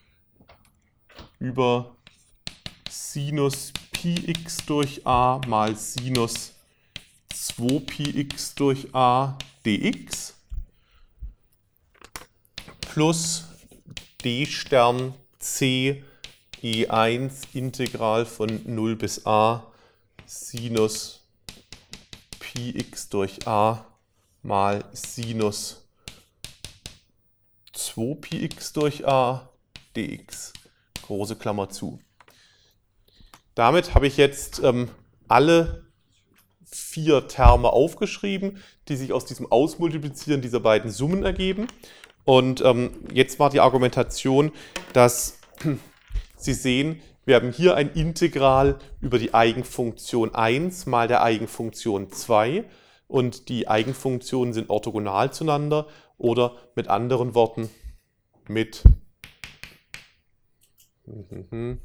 über Sinus Pix durch a mal Sinus zwei Pix durch a dx plus D Stern C E eins Integral von null bis a Sinus Px durch a mal Sinus zwei Px durch a dx, große Klammer zu. Damit habe ich jetzt ähm, alle vier Terme aufgeschrieben, die sich aus diesem Ausmultiplizieren dieser beiden Summen ergeben. Und ähm, jetzt war die Argumentation, dass Sie sehen, wir haben hier ein Integral über die Eigenfunktion eins mal der Eigenfunktion zwei und die Eigenfunktionen sind orthogonal zueinander oder mit anderen Worten mit mhm.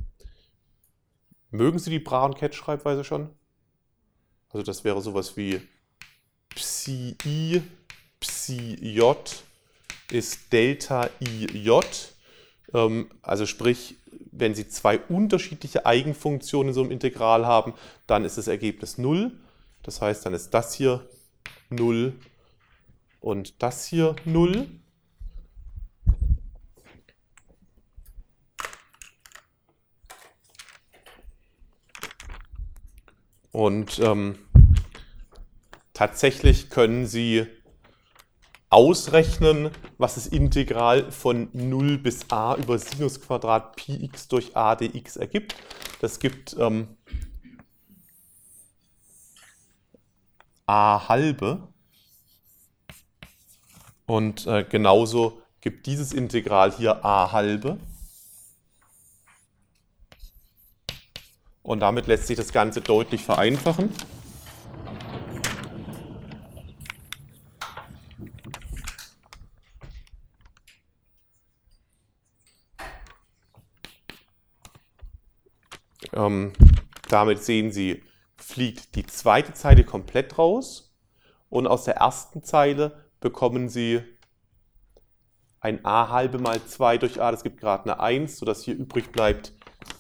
Mögen Sie die Bra-und-Ket-Schreibweise schon? Also das wäre sowas wie Psi-I, Psi-J ist Delta I J. Ähm, also sprich, wenn Sie zwei unterschiedliche Eigenfunktionen in so einem Integral haben, dann ist das Ergebnis null. Das heißt, dann ist das hier null und das hier null. Und ähm, tatsächlich können Sie ausrechnen, was das Integral von null bis a über Sinusquadrat Px durch a dx ergibt. Das gibt ähm, a halbe. Und äh, genauso gibt dieses Integral hier a halbe. Und damit lässt sich das Ganze deutlich vereinfachen. Ähm, damit sehen Sie, fliegt die zweite Zeile komplett raus und aus der ersten Zeile bekommen Sie ein a halbe mal zwei durch a, das gibt gerade eine eins, sodass hier übrig bleibt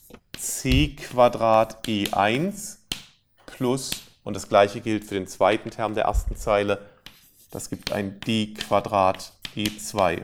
c Quadrat e eins plus, und das gleiche gilt für den zweiten Term der ersten Zeile, das gibt ein d Quadrat e zwei.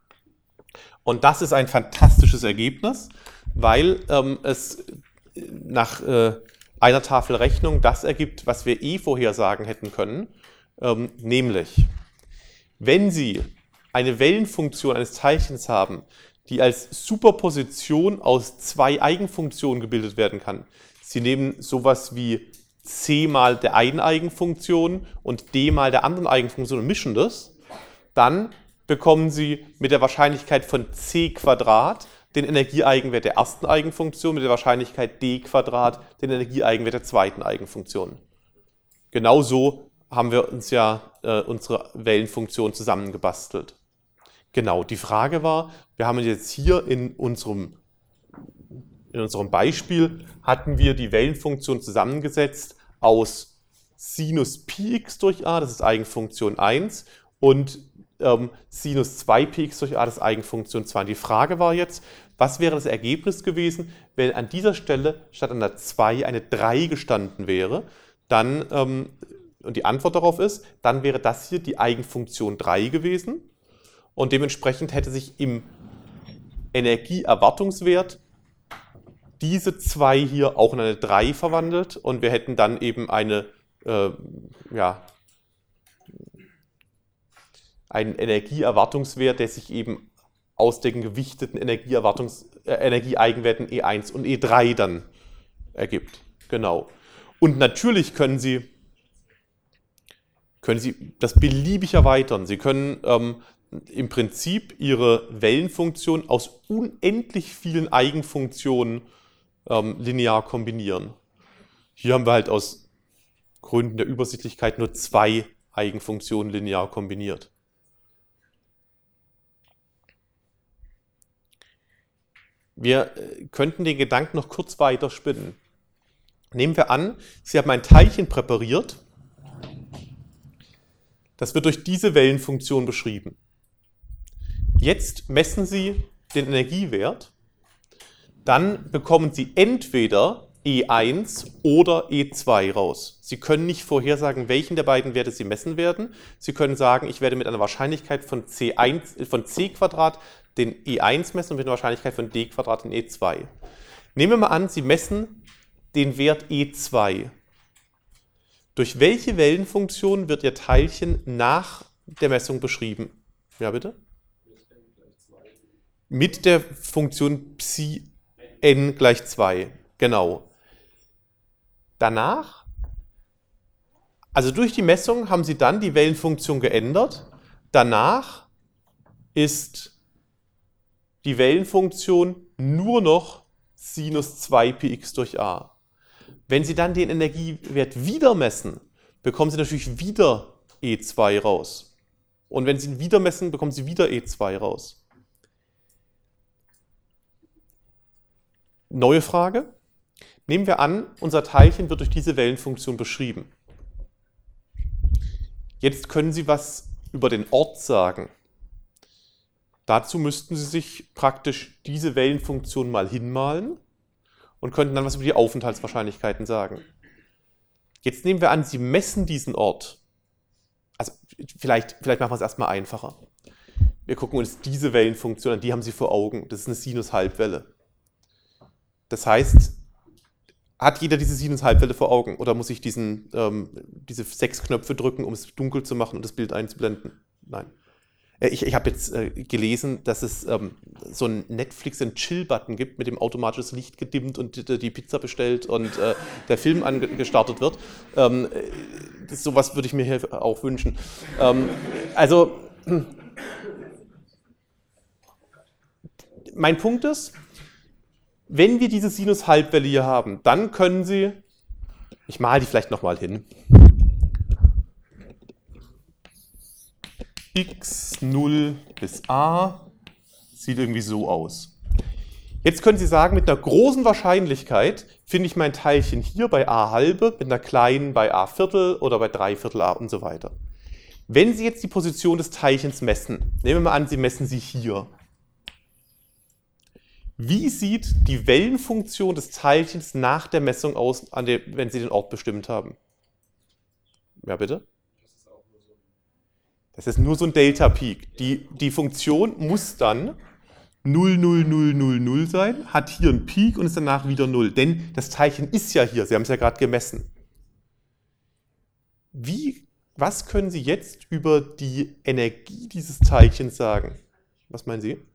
Und das ist ein fantastisches Ergebnis, weil ähm, es nach äh, einer Tafel Rechnung das ergibt, was wir eh vorhersagen hätten können, ähm, nämlich, wenn Sie eine Wellenfunktion eines Teilchens haben, die als Superposition aus zwei Eigenfunktionen gebildet werden kann. Sie nehmen sowas wie c mal der einen Eigenfunktion und d mal der anderen Eigenfunktion und mischen das, dann bekommen Sie mit der Wahrscheinlichkeit von c Quadrat den Energieeigenwert der ersten Eigenfunktion, mit der Wahrscheinlichkeit d Quadrat den Energieeigenwert der zweiten Eigenfunktion. Genauso haben wir uns ja äh, unsere Wellenfunktion zusammengebastelt. Genau, die Frage war, wir haben jetzt hier in unserem, in unserem Beispiel, hatten wir die Wellenfunktion zusammengesetzt aus Sinus Px durch a, das ist Eigenfunktion eins, und ähm, Sinus zwei Px durch a, das ist Eigenfunktion zwei. Und die Frage war jetzt, was wäre das Ergebnis gewesen, wenn an dieser Stelle statt an der zwei eine drei gestanden wäre? Dann, ähm, und die Antwort darauf ist, dann wäre das hier die Eigenfunktion drei gewesen. Und dementsprechend hätte sich im Energieerwartungswert diese zwei hier auch in eine drei verwandelt und wir hätten dann eben eine, äh, ja, einen Energieerwartungswert, der sich eben aus den gewichteten Energieerwartungs äh, Energieeigenwerten E eins und E drei dann ergibt. Genau. Und natürlich können Sie, können Sie das beliebig erweitern. Sie können ähm, im Prinzip Ihre Wellenfunktion aus unendlich vielen Eigenfunktionen ähm, linear kombinieren. Hier haben wir halt aus Gründen der Übersichtlichkeit nur zwei Eigenfunktionen linear kombiniert. Wir könnten den Gedanken noch kurz weiter spinnen. Nehmen wir an, Sie haben ein Teilchen präpariert. Das wird durch diese Wellenfunktion beschrieben. Jetzt messen Sie den Energiewert. Dann bekommen Sie entweder E eins oder E zwei raus. Sie können nicht vorhersagen, welchen der beiden Werte Sie messen werden. Sie können sagen, ich werde mit einer Wahrscheinlichkeit von C eins, von C Quadrat den E eins messen und mit einer Wahrscheinlichkeit von D Quadrat den E zwei. Nehmen wir mal an, Sie messen den Wert E zwei. Durch welche Wellenfunktion wird Ihr Teilchen nach der Messung beschrieben? Ja, bitte? Mit der Funktion Psi n gleich zwei. Genau. Danach, also durch die Messung haben Sie dann die Wellenfunktion geändert. Danach ist die Wellenfunktion nur noch Sinus zwei Px durch a. Wenn Sie dann den Energiewert wieder messen, bekommen Sie natürlich wieder E zwei raus. Und wenn Sie ihn wieder messen, bekommen Sie wieder E zwei raus. Neue Frage. Nehmen wir an, unser Teilchen wird durch diese Wellenfunktion beschrieben. Jetzt können Sie was über den Ort sagen. Dazu müssten Sie sich praktisch diese Wellenfunktion mal hinmalen und könnten dann was über die Aufenthaltswahrscheinlichkeiten sagen. Jetzt nehmen wir an, Sie messen diesen Ort. Also vielleicht, vielleicht machen wir es erstmal einfacher. Wir gucken uns diese Wellenfunktion an, die haben Sie vor Augen. Das ist eine Sinus-Halbwelle. Das heißt, hat jeder diese Sinus-Halbwelle vor Augen? Oder muss ich diesen, ähm, diese sechs Knöpfe drücken, um es dunkel zu machen und das Bild einzublenden? Nein. Ich, ich habe jetzt äh, gelesen, dass es ähm, so einen Netflix-and-Chill-Button gibt, mit dem automatisch das Licht gedimmt und die, die Pizza bestellt und äh, der Film angestartet wird. Ähm, das, sowas würde ich mir hier auch wünschen. Ähm, also, mein Punkt ist, wenn wir diese Sinus-Halbwelle hier haben, dann können Sie, ich male die vielleicht nochmal hin, x null bis a sieht irgendwie so aus. Jetzt können Sie sagen, mit einer großen Wahrscheinlichkeit finde ich mein Teilchen hier bei a halbe, mit einer kleinen bei a Viertel oder bei drei Viertel a und so weiter. Wenn Sie jetzt die Position des Teilchens messen, nehmen wir mal an, Sie messen sie hier. Wie sieht die Wellenfunktion des Teilchens nach der Messung aus, an der, wenn Sie den Ort bestimmt haben? Ja, bitte? Das ist nur so ein Delta-Peak. Die, die Funktion muss dann null, null, null, null, null sein, hat hier einen Peak und ist danach wieder null. Denn das Teilchen ist ja hier, Sie haben es ja gerade gemessen. Wie, was können Sie jetzt über die Energie dieses Teilchens sagen? Was meinen Sie?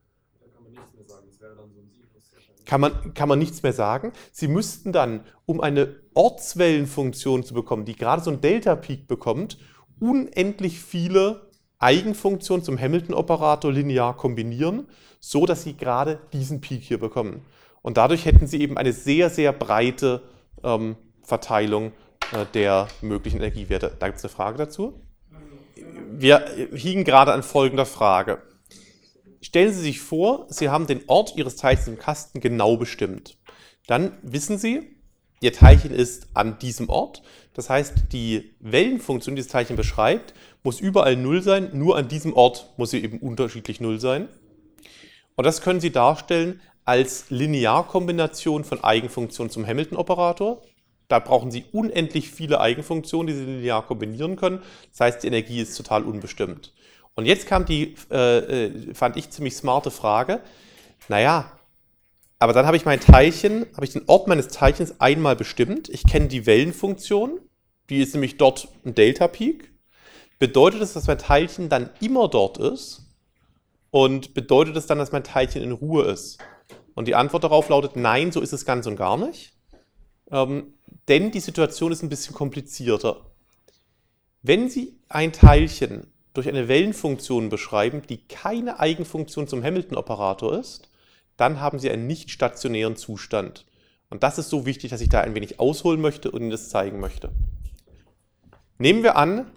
Kann man, kann man nichts mehr sagen. Sie müssten dann, um eine Ortswellenfunktion zu bekommen, die gerade so einen Delta-Peak bekommt, unendlich viele Eigenfunktionen zum Hamilton-Operator linear kombinieren, so dass Sie gerade diesen Peak hier bekommen. Und dadurch hätten Sie eben eine sehr, sehr breite ähm, Verteilung äh, der möglichen Energiewerte. Da gibt es eine Frage dazu. Wir hingen gerade an folgender Frage. Stellen Sie sich vor, Sie haben den Ort Ihres Teilchens im Kasten genau bestimmt. Dann wissen Sie, Ihr Teilchen ist an diesem Ort. Das heißt, die Wellenfunktion, die das Teilchen beschreibt, muss überall null sein. Nur an diesem Ort muss sie eben unterschiedlich null sein. Und das können Sie darstellen als Linearkombination von Eigenfunktionen zum Hamilton-Operator. Da brauchen Sie unendlich viele Eigenfunktionen, die Sie linear kombinieren können. Das heißt, die Energie ist total unbestimmt. Und jetzt kam die, äh, fand ich, ziemlich smarte Frage. Naja, aber dann habe ich mein Teilchen, habe ich den Ort meines Teilchens einmal bestimmt. Ich kenne die Wellenfunktion, die ist nämlich dort ein Delta-Peak. Bedeutet das, dass mein Teilchen dann immer dort ist? Und bedeutet das dann, dass mein Teilchen in Ruhe ist? Und die Antwort darauf lautet, nein, so ist es ganz und gar nicht. Ähm, denn die Situation ist ein bisschen komplizierter. Wenn Sie ein Teilchen durch eine Wellenfunktion beschreiben, die keine Eigenfunktion zum Hamilton-Operator ist, dann haben Sie einen nicht stationären Zustand. Und das ist so wichtig, dass ich da ein wenig ausholen möchte und Ihnen das zeigen möchte. Nehmen wir an,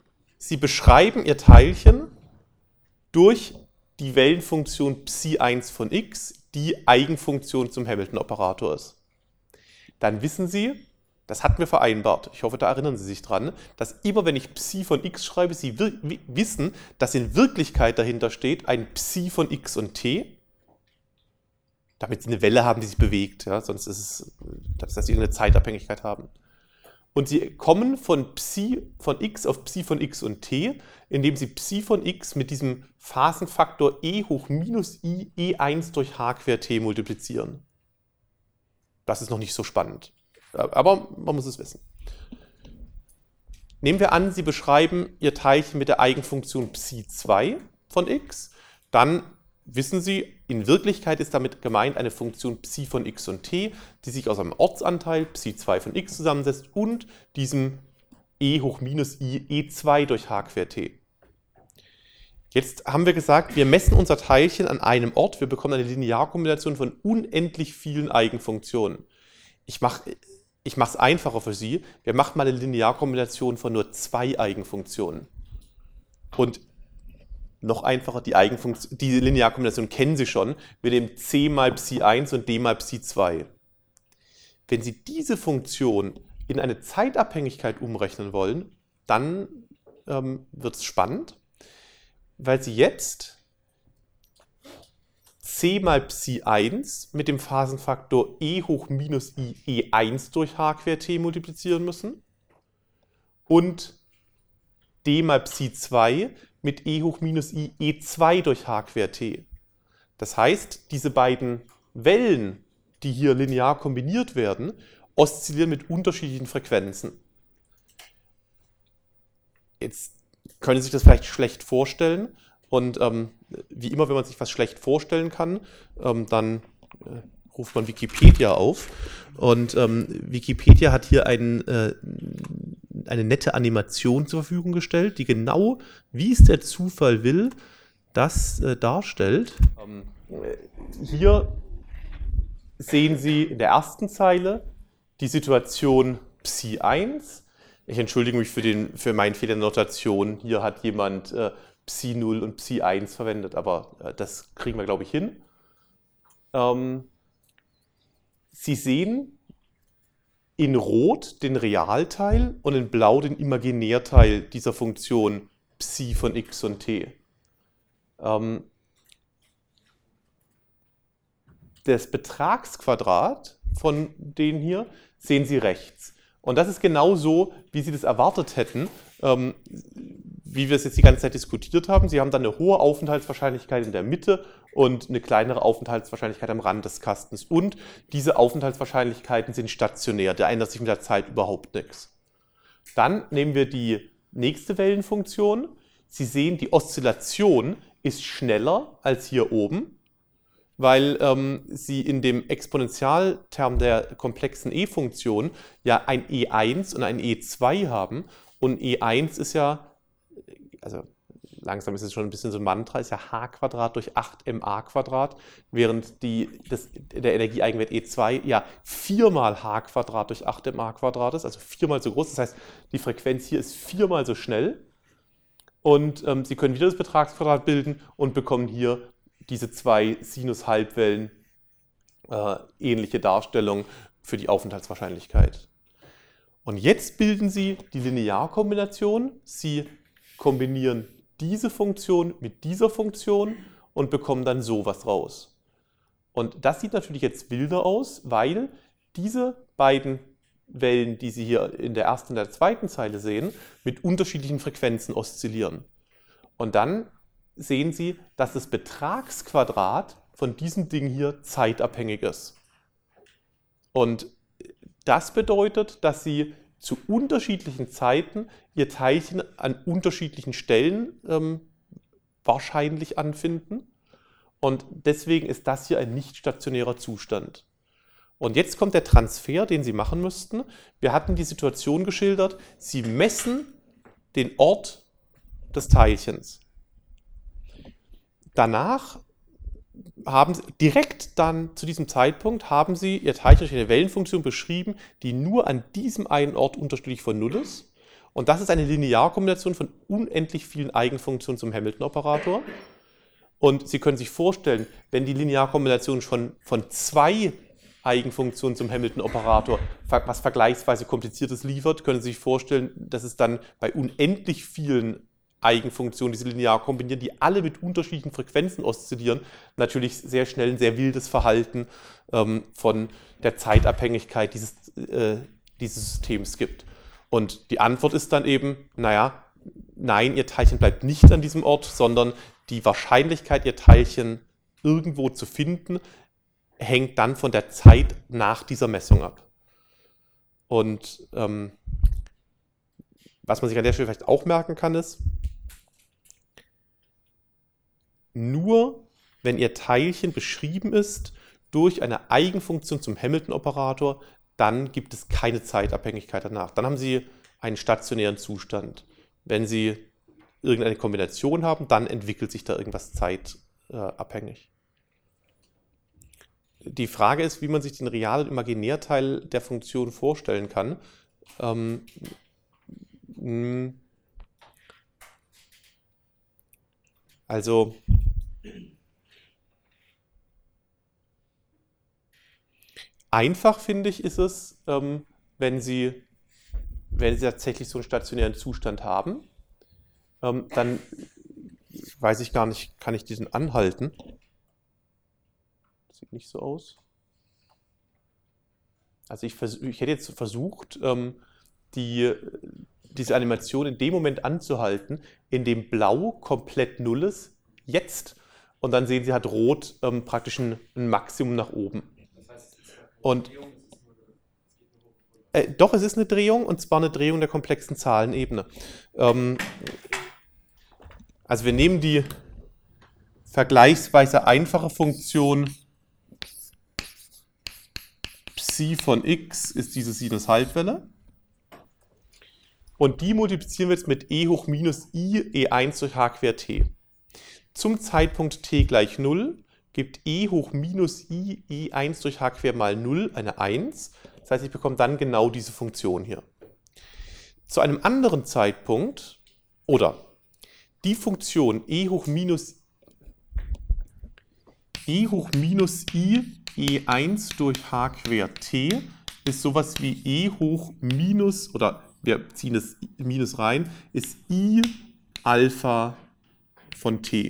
Sie beschreiben Ihr Teilchen durch die Wellenfunktion Psi eins von x, die Eigenfunktion zum Hamilton-Operator ist. Dann wissen Sie, das hatten wir vereinbart, ich hoffe, da erinnern Sie sich dran, dass immer, wenn ich Psi von x schreibe, Sie wissen, dass in Wirklichkeit dahinter steht ein Psi von x und t, damit Sie eine Welle haben, die sich bewegt, ja, sonst ist es, dass Sie irgendeine Zeitabhängigkeit haben. Und Sie kommen von Psi von x auf Psi von x und t, indem Sie Psi von x mit diesem Phasenfaktor e hoch minus i e eins durch h quer t multiplizieren. Das ist noch nicht so spannend, aber man muss es wissen. Nehmen wir an, Sie beschreiben Ihr Teilchen mit der Eigenfunktion Psi zwei von x, dann wissen Sie, in Wirklichkeit ist damit gemeint eine Funktion Psi von x und t, die sich aus einem Ortsanteil Psi zwei von x zusammensetzt und diesem e hoch minus i e zwei durch h quer t. Jetzt haben wir gesagt, wir messen unser Teilchen an einem Ort, wir bekommen eine Linearkombination von unendlich vielen Eigenfunktionen. Ich mache ich mache es einfacher für Sie, wir machen mal eine Linearkombination von nur zwei Eigenfunktionen. Und noch einfacher, die, Eigenfunktion, die Linearkombination kennen Sie schon. Wir nehmen c mal Psi eins und d mal Psi zwei. Wenn Sie diese Funktion in eine Zeitabhängigkeit umrechnen wollen, dann ähm, wird es spannend, weil Sie jetzt c mal Psi eins mit dem Phasenfaktor e hoch minus i e eins durch h quer t multiplizieren müssen und d mal Psi zwei mit e hoch minus i e zwei durch h quer t. Das heißt, diese beiden Wellen, die hier linear kombiniert werden, oszillieren mit unterschiedlichen Frequenzen. Jetzt können Sie sich das vielleicht schlecht vorstellen und ähm, wie immer, wenn man sich was schlecht vorstellen kann, ähm, dann äh, ruft man Wikipedia auf und ähm, Wikipedia hat hier einen äh, eine nette Animation zur Verfügung gestellt, die genau, wie es der Zufall will, das äh, darstellt. Ähm, hier sehen Sie in der ersten Zeile die Situation Psi eins. Ich entschuldige mich für, den, für meinen Fehler in der Notation. Hier hat jemand äh, Psi null und Psi eins verwendet, aber äh, das kriegen wir, glaube ich, hin. Ähm, Sie sehen in Rot den Realteil und in Blau den Imaginärteil dieser Funktion Psi von x und t. Ähm, das Betragsquadrat von denen hier sehen Sie rechts. Und das ist genau so, wie Sie das erwartet hätten, ähm, wie wir es jetzt die ganze Zeit diskutiert haben. Sie haben dann eine hohe Aufenthaltswahrscheinlichkeit in der Mitte und eine kleinere Aufenthaltswahrscheinlichkeit am Rand des Kastens. Und diese Aufenthaltswahrscheinlichkeiten sind stationär, da ändert sich mit der Zeit überhaupt nichts. Dann nehmen wir die nächste Wellenfunktion. Sie sehen, die Oszillation ist schneller als hier oben, weil ähm, Sie in dem Exponentialterm der komplexen E-Funktion ja ein e eins und ein e zwei haben. Und e eins ist ja, also langsam ist es schon ein bisschen so ein Mantra, ist ja h Quadrat durch acht m a Quadrat, während die, das, der Energieeigenwert e zwei ja viermal h Quadrat durch acht m a Quadrat ist, also viermal so groß. Das heißt, die Frequenz hier ist viermal so schnell. Und ähm, Sie können wieder das Betragsquadrat bilden und bekommen hier diese zwei Sinus-Halbwellen äh, ähnliche Darstellung für die Aufenthaltswahrscheinlichkeit. Und jetzt bilden Sie die Linearkombination. Sie kombinieren diese Funktion mit dieser Funktion und bekommen dann sowas raus. Und das sieht natürlich jetzt wilder aus, weil diese beiden Wellen, die Sie hier in der ersten und der zweiten Zeile sehen, mit unterschiedlichen Frequenzen oszillieren. Und dann sehen Sie, dass das Betragsquadrat von diesem Ding hier zeitabhängig ist. Und das bedeutet, dass Sie zu unterschiedlichen Zeiten Ihr Teilchen an unterschiedlichen Stellen ähm, wahrscheinlich anfinden. Und deswegen ist das hier ein nicht stationärer Zustand. Und jetzt kommt der Transfer, den Sie machen müssten. Wir hatten die Situation geschildert, Sie messen den Ort des Teilchens. Danach haben Sie, direkt dann zu diesem Zeitpunkt, haben Sie Ihr Teilchen durch eine Wellenfunktion beschrieben, die nur an diesem einen Ort unterschiedlich von null ist. Und das ist eine Linearkombination von unendlich vielen Eigenfunktionen zum Hamilton-Operator. Und Sie können sich vorstellen, wenn die Linearkombination schon von zwei Eigenfunktionen zum Hamilton-Operator was vergleichsweise Kompliziertes liefert, können Sie sich vorstellen, dass es dann bei unendlich vielen Eigenfunktionen, diese linear kombinieren, die alle mit unterschiedlichen Frequenzen oszillieren, natürlich sehr schnell ein sehr wildes Verhalten ähm, von der Zeitabhängigkeit dieses, äh, dieses Systems gibt. Und die Antwort ist dann eben, naja, nein, Ihr Teilchen bleibt nicht an diesem Ort, sondern die Wahrscheinlichkeit, Ihr Teilchen irgendwo zu finden, hängt dann von der Zeit nach dieser Messung ab. Und ähm, was man sich an der Stelle vielleicht auch merken kann, ist, nur wenn Ihr Teilchen beschrieben ist durch eine Eigenfunktion zum Hamilton-Operator, dann gibt es keine Zeitabhängigkeit danach. Dann haben Sie einen stationären Zustand. Wenn Sie irgendeine Kombination haben, dann entwickelt sich da irgendwas zeitabhängig. Die Frage ist, wie man sich den Real- und Imaginärteil der Funktion vorstellen kann. Ähm, also einfach, finde ich, ist es, ähm, wenn Sie, wenn Sie tatsächlich so einen stationären Zustand haben, ähm, dann weiß ich gar nicht, kann ich diesen anhalten? Sieht nicht so aus. Also ich, vers ich hätte jetzt versucht, ähm, die, diese Animation in dem Moment anzuhalten, in dem Blau komplett null ist, jetzt. Und dann sehen Sie, hat Rot ähm, praktisch ein, ein Maximum nach oben. Das heißt, es ist keine Und Drehung, es ist nur, es geht nur hoch und runter. Äh, doch, es ist eine Drehung, und zwar eine Drehung der komplexen Zahlenebene. Ähm, also wir nehmen die vergleichsweise einfache Funktion Psi von x ist diese Sinus-Halbwelle. Und die multiplizieren wir jetzt mit e hoch minus i e eins durch h quer t. Zum Zeitpunkt t gleich null gibt e hoch minus i e eins durch h quer mal null eine eins. Das heißt, ich bekomme dann genau diese Funktion hier. Zu einem anderen Zeitpunkt, oder die Funktion e hoch minus, e hoch minus i e eins durch h quer t ist sowas wie e hoch minus, oder wir ziehen das Minus rein, ist i Alpha von t.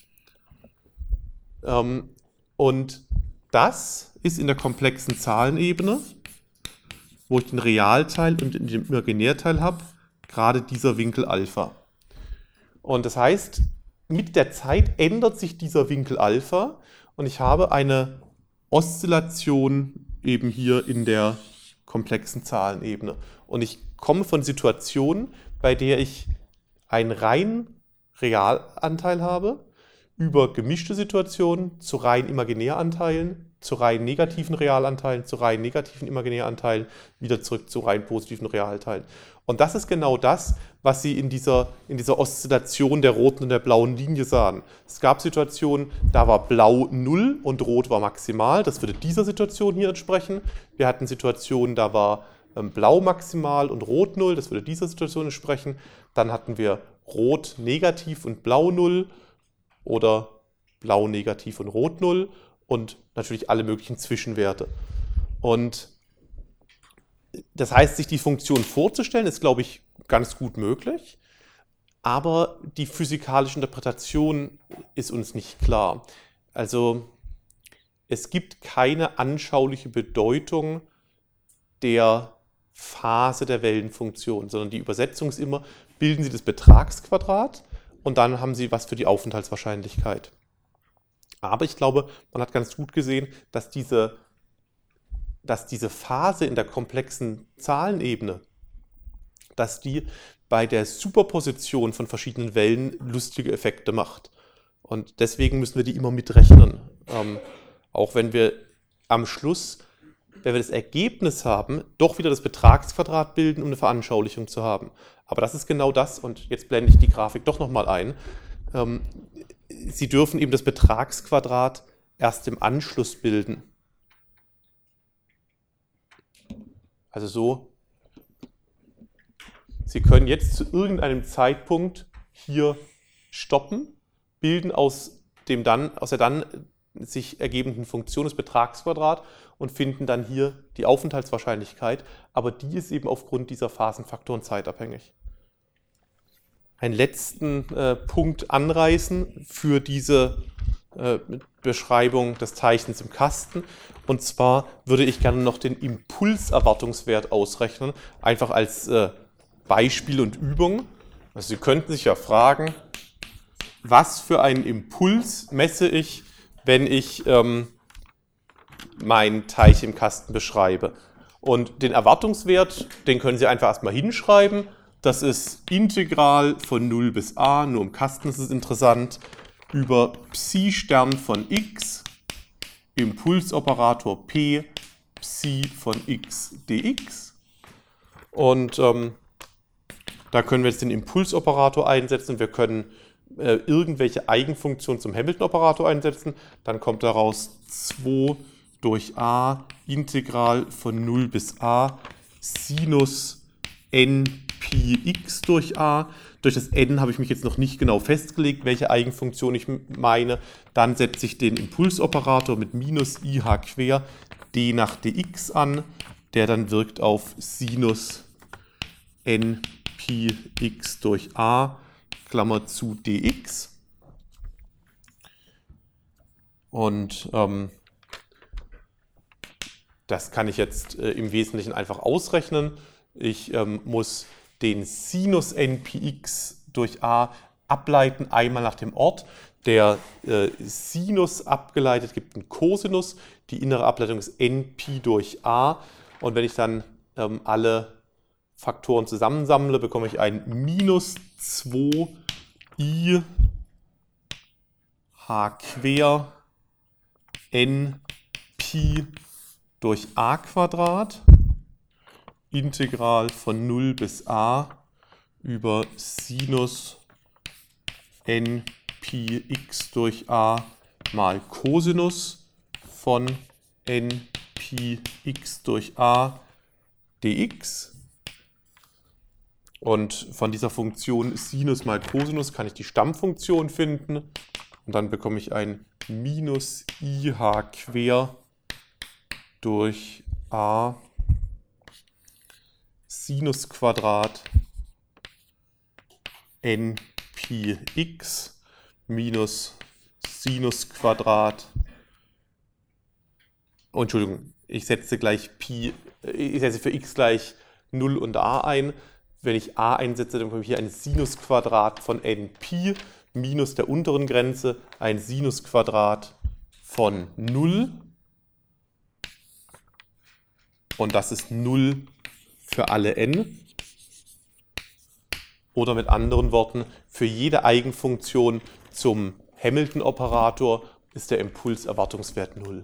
Ähm, und das ist in der komplexen Zahlenebene, wo ich den Realteil und den Imaginärteil habe, gerade dieser Winkel Alpha. Und das heißt, mit der Zeit ändert sich dieser Winkel Alpha und ich habe eine Oszillation eben hier in der komplexen Zahlenebene. Und ich komme von Situationen, bei der ich einen reinen Realanteil habe, über gemischte Situationen zu rein Imaginäranteilen, zu rein negativen Realanteilen, zu rein negativen Imaginäranteilen, wieder zurück zu rein positiven Realteilen. Und das ist genau das, was Sie in dieser, in dieser Oszillation der roten und der blauen Linie sahen. Es gab Situationen, da war blau null und rot war maximal. Das würde dieser Situation hier entsprechen. Wir hatten Situationen, da war ähm, blau maximal und rot null. Das würde dieser Situation entsprechen. Dann hatten wir rot negativ und blau null oder blau negativ und rot null und natürlich alle möglichen Zwischenwerte. Und das heißt, sich die Funktion vorzustellen, ist, glaube ich, ganz gut möglich, aber die physikalische Interpretation ist uns nicht klar. Also es gibt keine anschauliche Bedeutung der Phase der Wellenfunktion, sondern die Übersetzung ist immer, bilden Sie das Betragsquadrat und dann haben Sie was für die Aufenthaltswahrscheinlichkeit. Aber ich glaube, man hat ganz gut gesehen, dass diese dass diese Phase in der komplexen Zahlenebene, dass die bei der Superposition von verschiedenen Wellen lustige Effekte macht. Und deswegen müssen wir die immer mitrechnen. Ähm, auch wenn wir am Schluss, wenn wir das Ergebnis haben, doch wieder das Betragsquadrat bilden, um eine Veranschaulichung zu haben. Aber das ist genau das, und jetzt blende ich die Grafik doch nochmal ein. Ähm, Sie dürfen eben das Betragsquadrat erst im Anschluss bilden. Also so Sie können jetzt zu irgendeinem Zeitpunkt hier stoppen, bilden aus, dem dann, aus der dann sich ergebenden Funktion das Betragsquadrat und finden dann hier die Aufenthaltswahrscheinlichkeit, aber die ist eben aufgrund dieser Phasenfaktoren zeitabhängig. Einen letzten äh, Punkt anreißen für diese äh, Beschreibung des Teilchens im Kasten. Und zwar würde ich gerne noch den Impulserwartungswert ausrechnen, einfach als äh, Beispiel und Übung. Also Sie könnten sich ja fragen, was für einen Impuls messe ich, wenn ich ähm, meinen Teilchen im Kasten beschreibe. Und den Erwartungswert, den können Sie einfach erstmal hinschreiben. Das ist Integral von null bis a, nur im Kasten ist es interessant, über Psi-Stern von x, Impulsoperator p, Psi von x dx. Und ähm, da können wir jetzt den Impulsoperator einsetzen. Wir können äh, irgendwelche Eigenfunktionen zum Hamilton-Operator einsetzen. Dann kommt daraus zwei durch a Integral von null bis a Sinus n Pi x durch a. Durch das n habe ich mich jetzt noch nicht genau festgelegt, welche Eigenfunktion ich meine. Dann setze ich den Impulsoperator mit minus I h quer d nach dx an, der dann wirkt auf Sinus n Pi x durch a, Klammer zu dx. Und ähm, das kann ich jetzt äh, im Wesentlichen einfach ausrechnen. Ich ähm, muss den Sinus n Pi x durch a ableiten, einmal nach dem Ort. Der äh, Sinus abgeleitet gibt einen Cosinus. Die innere Ableitung ist n Pi durch a. Und wenn ich dann ähm, alle Faktoren zusammensammle, bekomme ich ein minus zwei i h quer n Pi durch a Quadrat. Integral von null bis a über Sinus n Pi x durch a mal Cosinus von n Pi x durch a dx. Und von dieser Funktion Sinus mal Cosinus kann ich die Stammfunktion finden. Und dann bekomme ich ein minus I h quer durch a Sinus Quadrat n Pi x minus Sinus Quadrat. Oh, Entschuldigung, ich setze gleich Pi, ich setze für x gleich null und a ein. Wenn ich a einsetze, dann bekomme ich hier ein Sinus Quadrat von n Pi minus der unteren Grenze ein Sinus Quadrat von null. Und das ist null für alle n. Oder mit anderen Worten, für jede Eigenfunktion zum Hamilton-Operator ist der Impulserwartungswert null.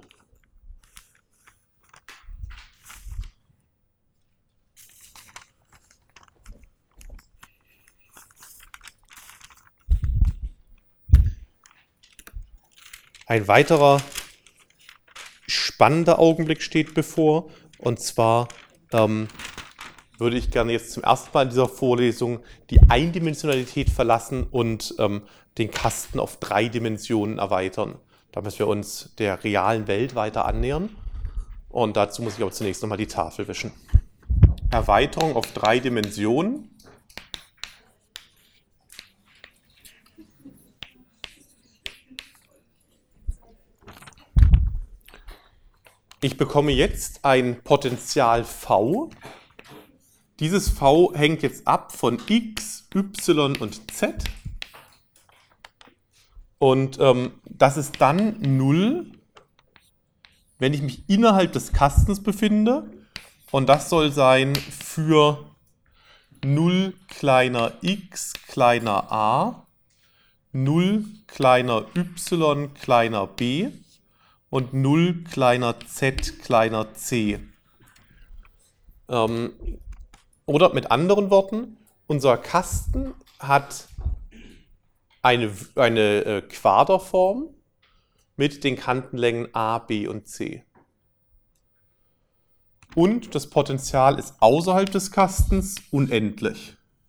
Ein weiterer spannender Augenblick steht bevor, und zwar ähm, würde ich gerne jetzt zum ersten Mal in dieser Vorlesung die Eindimensionalität verlassen und ähm, den Kasten auf drei Dimensionen erweitern, damit wir uns der realen Welt weiter annähern. Und dazu muss ich aber zunächst nochmal die Tafel wischen. Erweiterung auf drei Dimensionen. Ich bekomme jetzt ein Potential V. Dieses V hängt jetzt ab von x, y und z. Und ähm, das ist dann null, wenn ich mich innerhalb des Kastens befinde. Und das soll sein für null kleiner x kleiner a, null kleiner y kleiner b und null kleiner z kleiner c. Ähm, oder mit anderen Worten, unser Kasten hat eine, eine äh, Quaderform mit den Kantenlängen a, b und c. Und das Potential ist außerhalb des Kastens unendlich.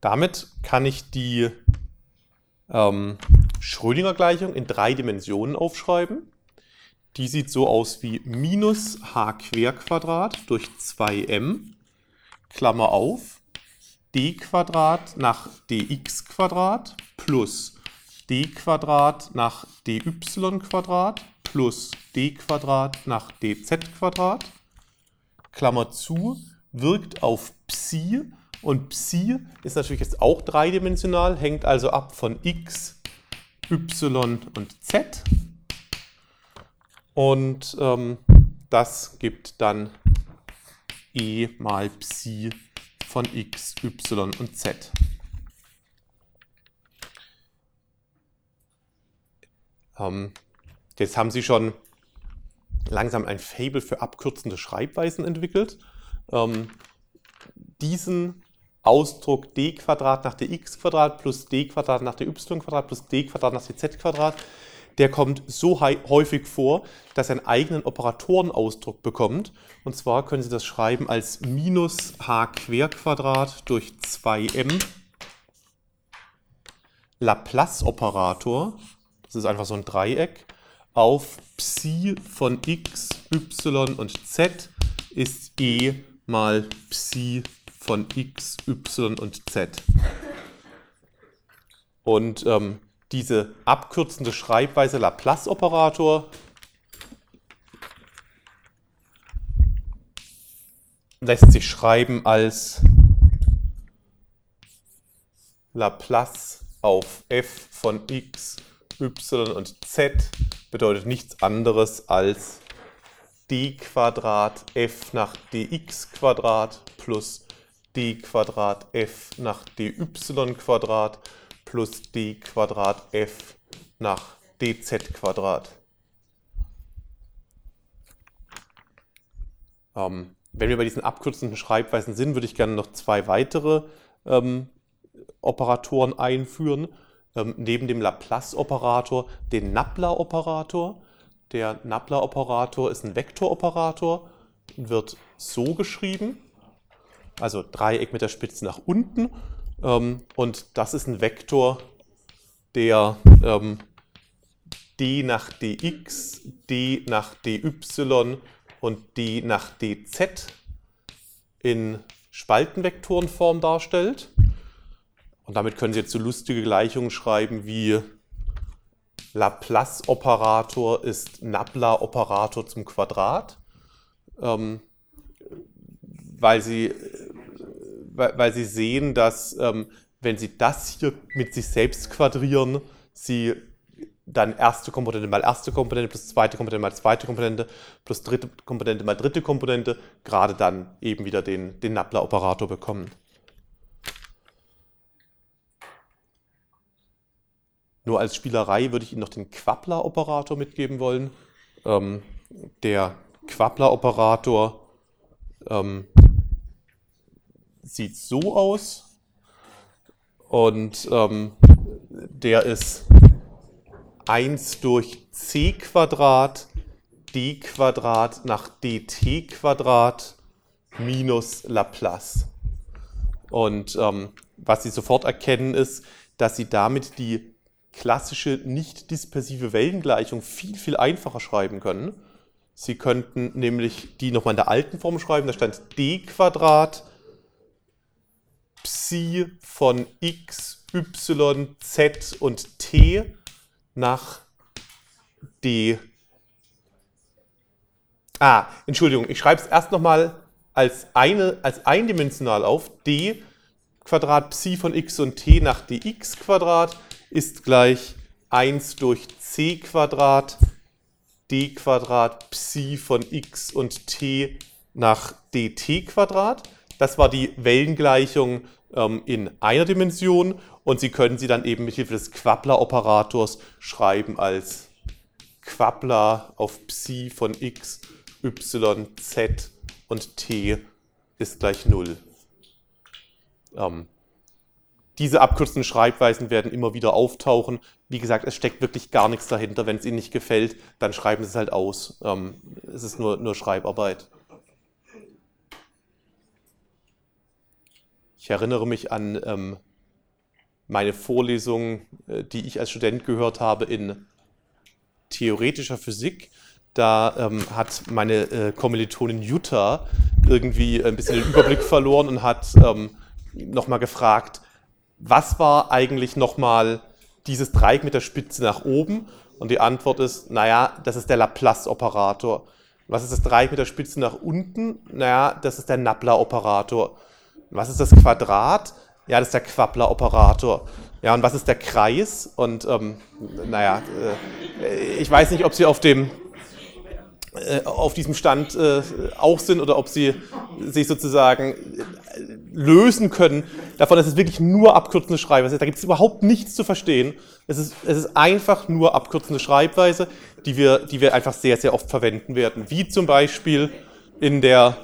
Damit kann ich die ähm, Schrödinger-Gleichung in drei Dimensionen aufschreiben. Die sieht so aus wie minus h Querquadrat durch zwei m, Klammer auf, d Quadrat nach dx Quadrat plus d Quadrat nach dy Quadrat plus d Quadrat nach dz Quadrat, Klammer zu, wirkt auf Psi, und Psi ist natürlich jetzt auch dreidimensional, hängt also ab von x, y und z. Und ähm, das gibt dann e mal Psi von x, y und z. Ähm, jetzt haben Sie schon langsam ein Faible für abkürzende Schreibweisen entwickelt. Ähm, diesen Ausdruck d Quadrat nach dx Quadrat plus d Quadrat nach dy Quadrat plus d Quadrat nach dz Quadrat, der kommt so häufig vor, dass er einen eigenen Operatorenausdruck bekommt. Und zwar können Sie das schreiben als minus h Querquadrat durch zwei m Laplace-Operator, das ist einfach so ein Dreieck, auf Psi von x, y und z ist e mal Psi von x, y und z. Und ähm, diese abkürzende Schreibweise Laplace-Operator lässt sich schreiben als Laplace auf f von x, y und z, bedeutet nichts anderes als d Quadrat f nach dx Quadrat plus d Quadrat f nach dy Quadrat plus d Quadrat f nach dz Quadrat. Ähm, wenn wir bei diesen abkürzenden Schreibweisen sind, würde ich gerne noch zwei weitere ähm, Operatoren einführen. Ähm, neben dem Laplace-Operator den Nabla-Operator. Der Nabla-Operator ist ein Vektoroperator und wird so geschrieben, also Dreieck mit der Spitze nach unten. Ähm, und das ist ein Vektor, der ähm, d nach dx, d nach dy und d nach dz in Spaltenvektorenform darstellt. Und damit können Sie jetzt so lustige Gleichungen schreiben wie Laplace-Operator ist Nabla-Operator zum Quadrat, ähm, weil, Sie, weil, weil Sie sehen, dass ähm, wenn Sie das hier mit sich selbst quadrieren, Sie dann erste Komponente mal erste Komponente plus zweite Komponente mal zweite Komponente plus dritte Komponente mal dritte Komponente gerade dann eben wieder den, den Nabla-Operator bekommen. Nur als Spielerei würde ich Ihnen noch den Quappler-Operator mitgeben wollen. Ähm, der Quappler-Operator ähm, sieht so aus und ähm, der ist eins durch c Quadrat d Quadrat nach dt Quadrat minus Laplace. Und ähm, was Sie sofort erkennen ist, dass Sie damit die klassische nicht-dispersive Wellengleichung viel, viel einfacher schreiben können. Sie könnten nämlich die nochmal in der alten Form schreiben, da stand d Quadrat Psi von x, y, z und t nach d. Ah, Entschuldigung, ich schreibe es erst nochmal als, eine, als eindimensional auf. D Quadrat Psi von x und t nach dx Quadrat ist gleich eins durch c Quadrat d Quadrat Psi von x und t nach dt Quadrat. Das war die Wellengleichung ähm, in einer Dimension und Sie können sie dann eben mit Hilfe des Quappler-Operators schreiben als Quappler auf Psi von x, y, z und t ist gleich null. Ähm, diese abkürzenden Schreibweisen werden immer wieder auftauchen. Wie gesagt, es steckt wirklich gar nichts dahinter. Wenn es Ihnen nicht gefällt, dann schreiben Sie es halt aus. Ähm, es ist nur, nur Schreibarbeit. Ich erinnere mich an ähm, meine Vorlesung, äh, die ich als Student gehört habe in theoretischer Physik. Da ähm, hat meine äh, Kommilitonin Jutta irgendwie ein bisschen den Überblick verloren und hat ähm, nochmal gefragt, was war eigentlich nochmal dieses Dreieck mit der Spitze nach oben? Und die Antwort ist, naja, das ist der Laplace-Operator. Was ist das Dreieck mit der Spitze nach unten? Naja, das ist der Nabla-Operator. Was ist das Quadrat? Ja, das ist der Quappler-Operator. Ja, und was ist der Kreis? Und ähm, naja, äh, ich weiß nicht, ob Sie auf dem äh, auf diesem Stand äh, auch sind oder ob Sie sich sozusagen äh, lösen können davon, dass es wirklich nur abkürzende Schreibweise ist. Da gibt es überhaupt nichts zu verstehen. Es ist, es ist einfach nur abkürzende Schreibweise, die wir, die wir einfach sehr, sehr oft verwenden werden. Wie zum Beispiel in der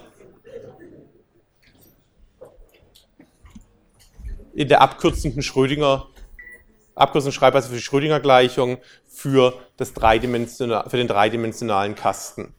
in der abkürzenden Schrödinger, abkürzenden Schreibweise für die Schrödinger-Gleichung für, das dreidimensional, für den dreidimensionalen Kasten.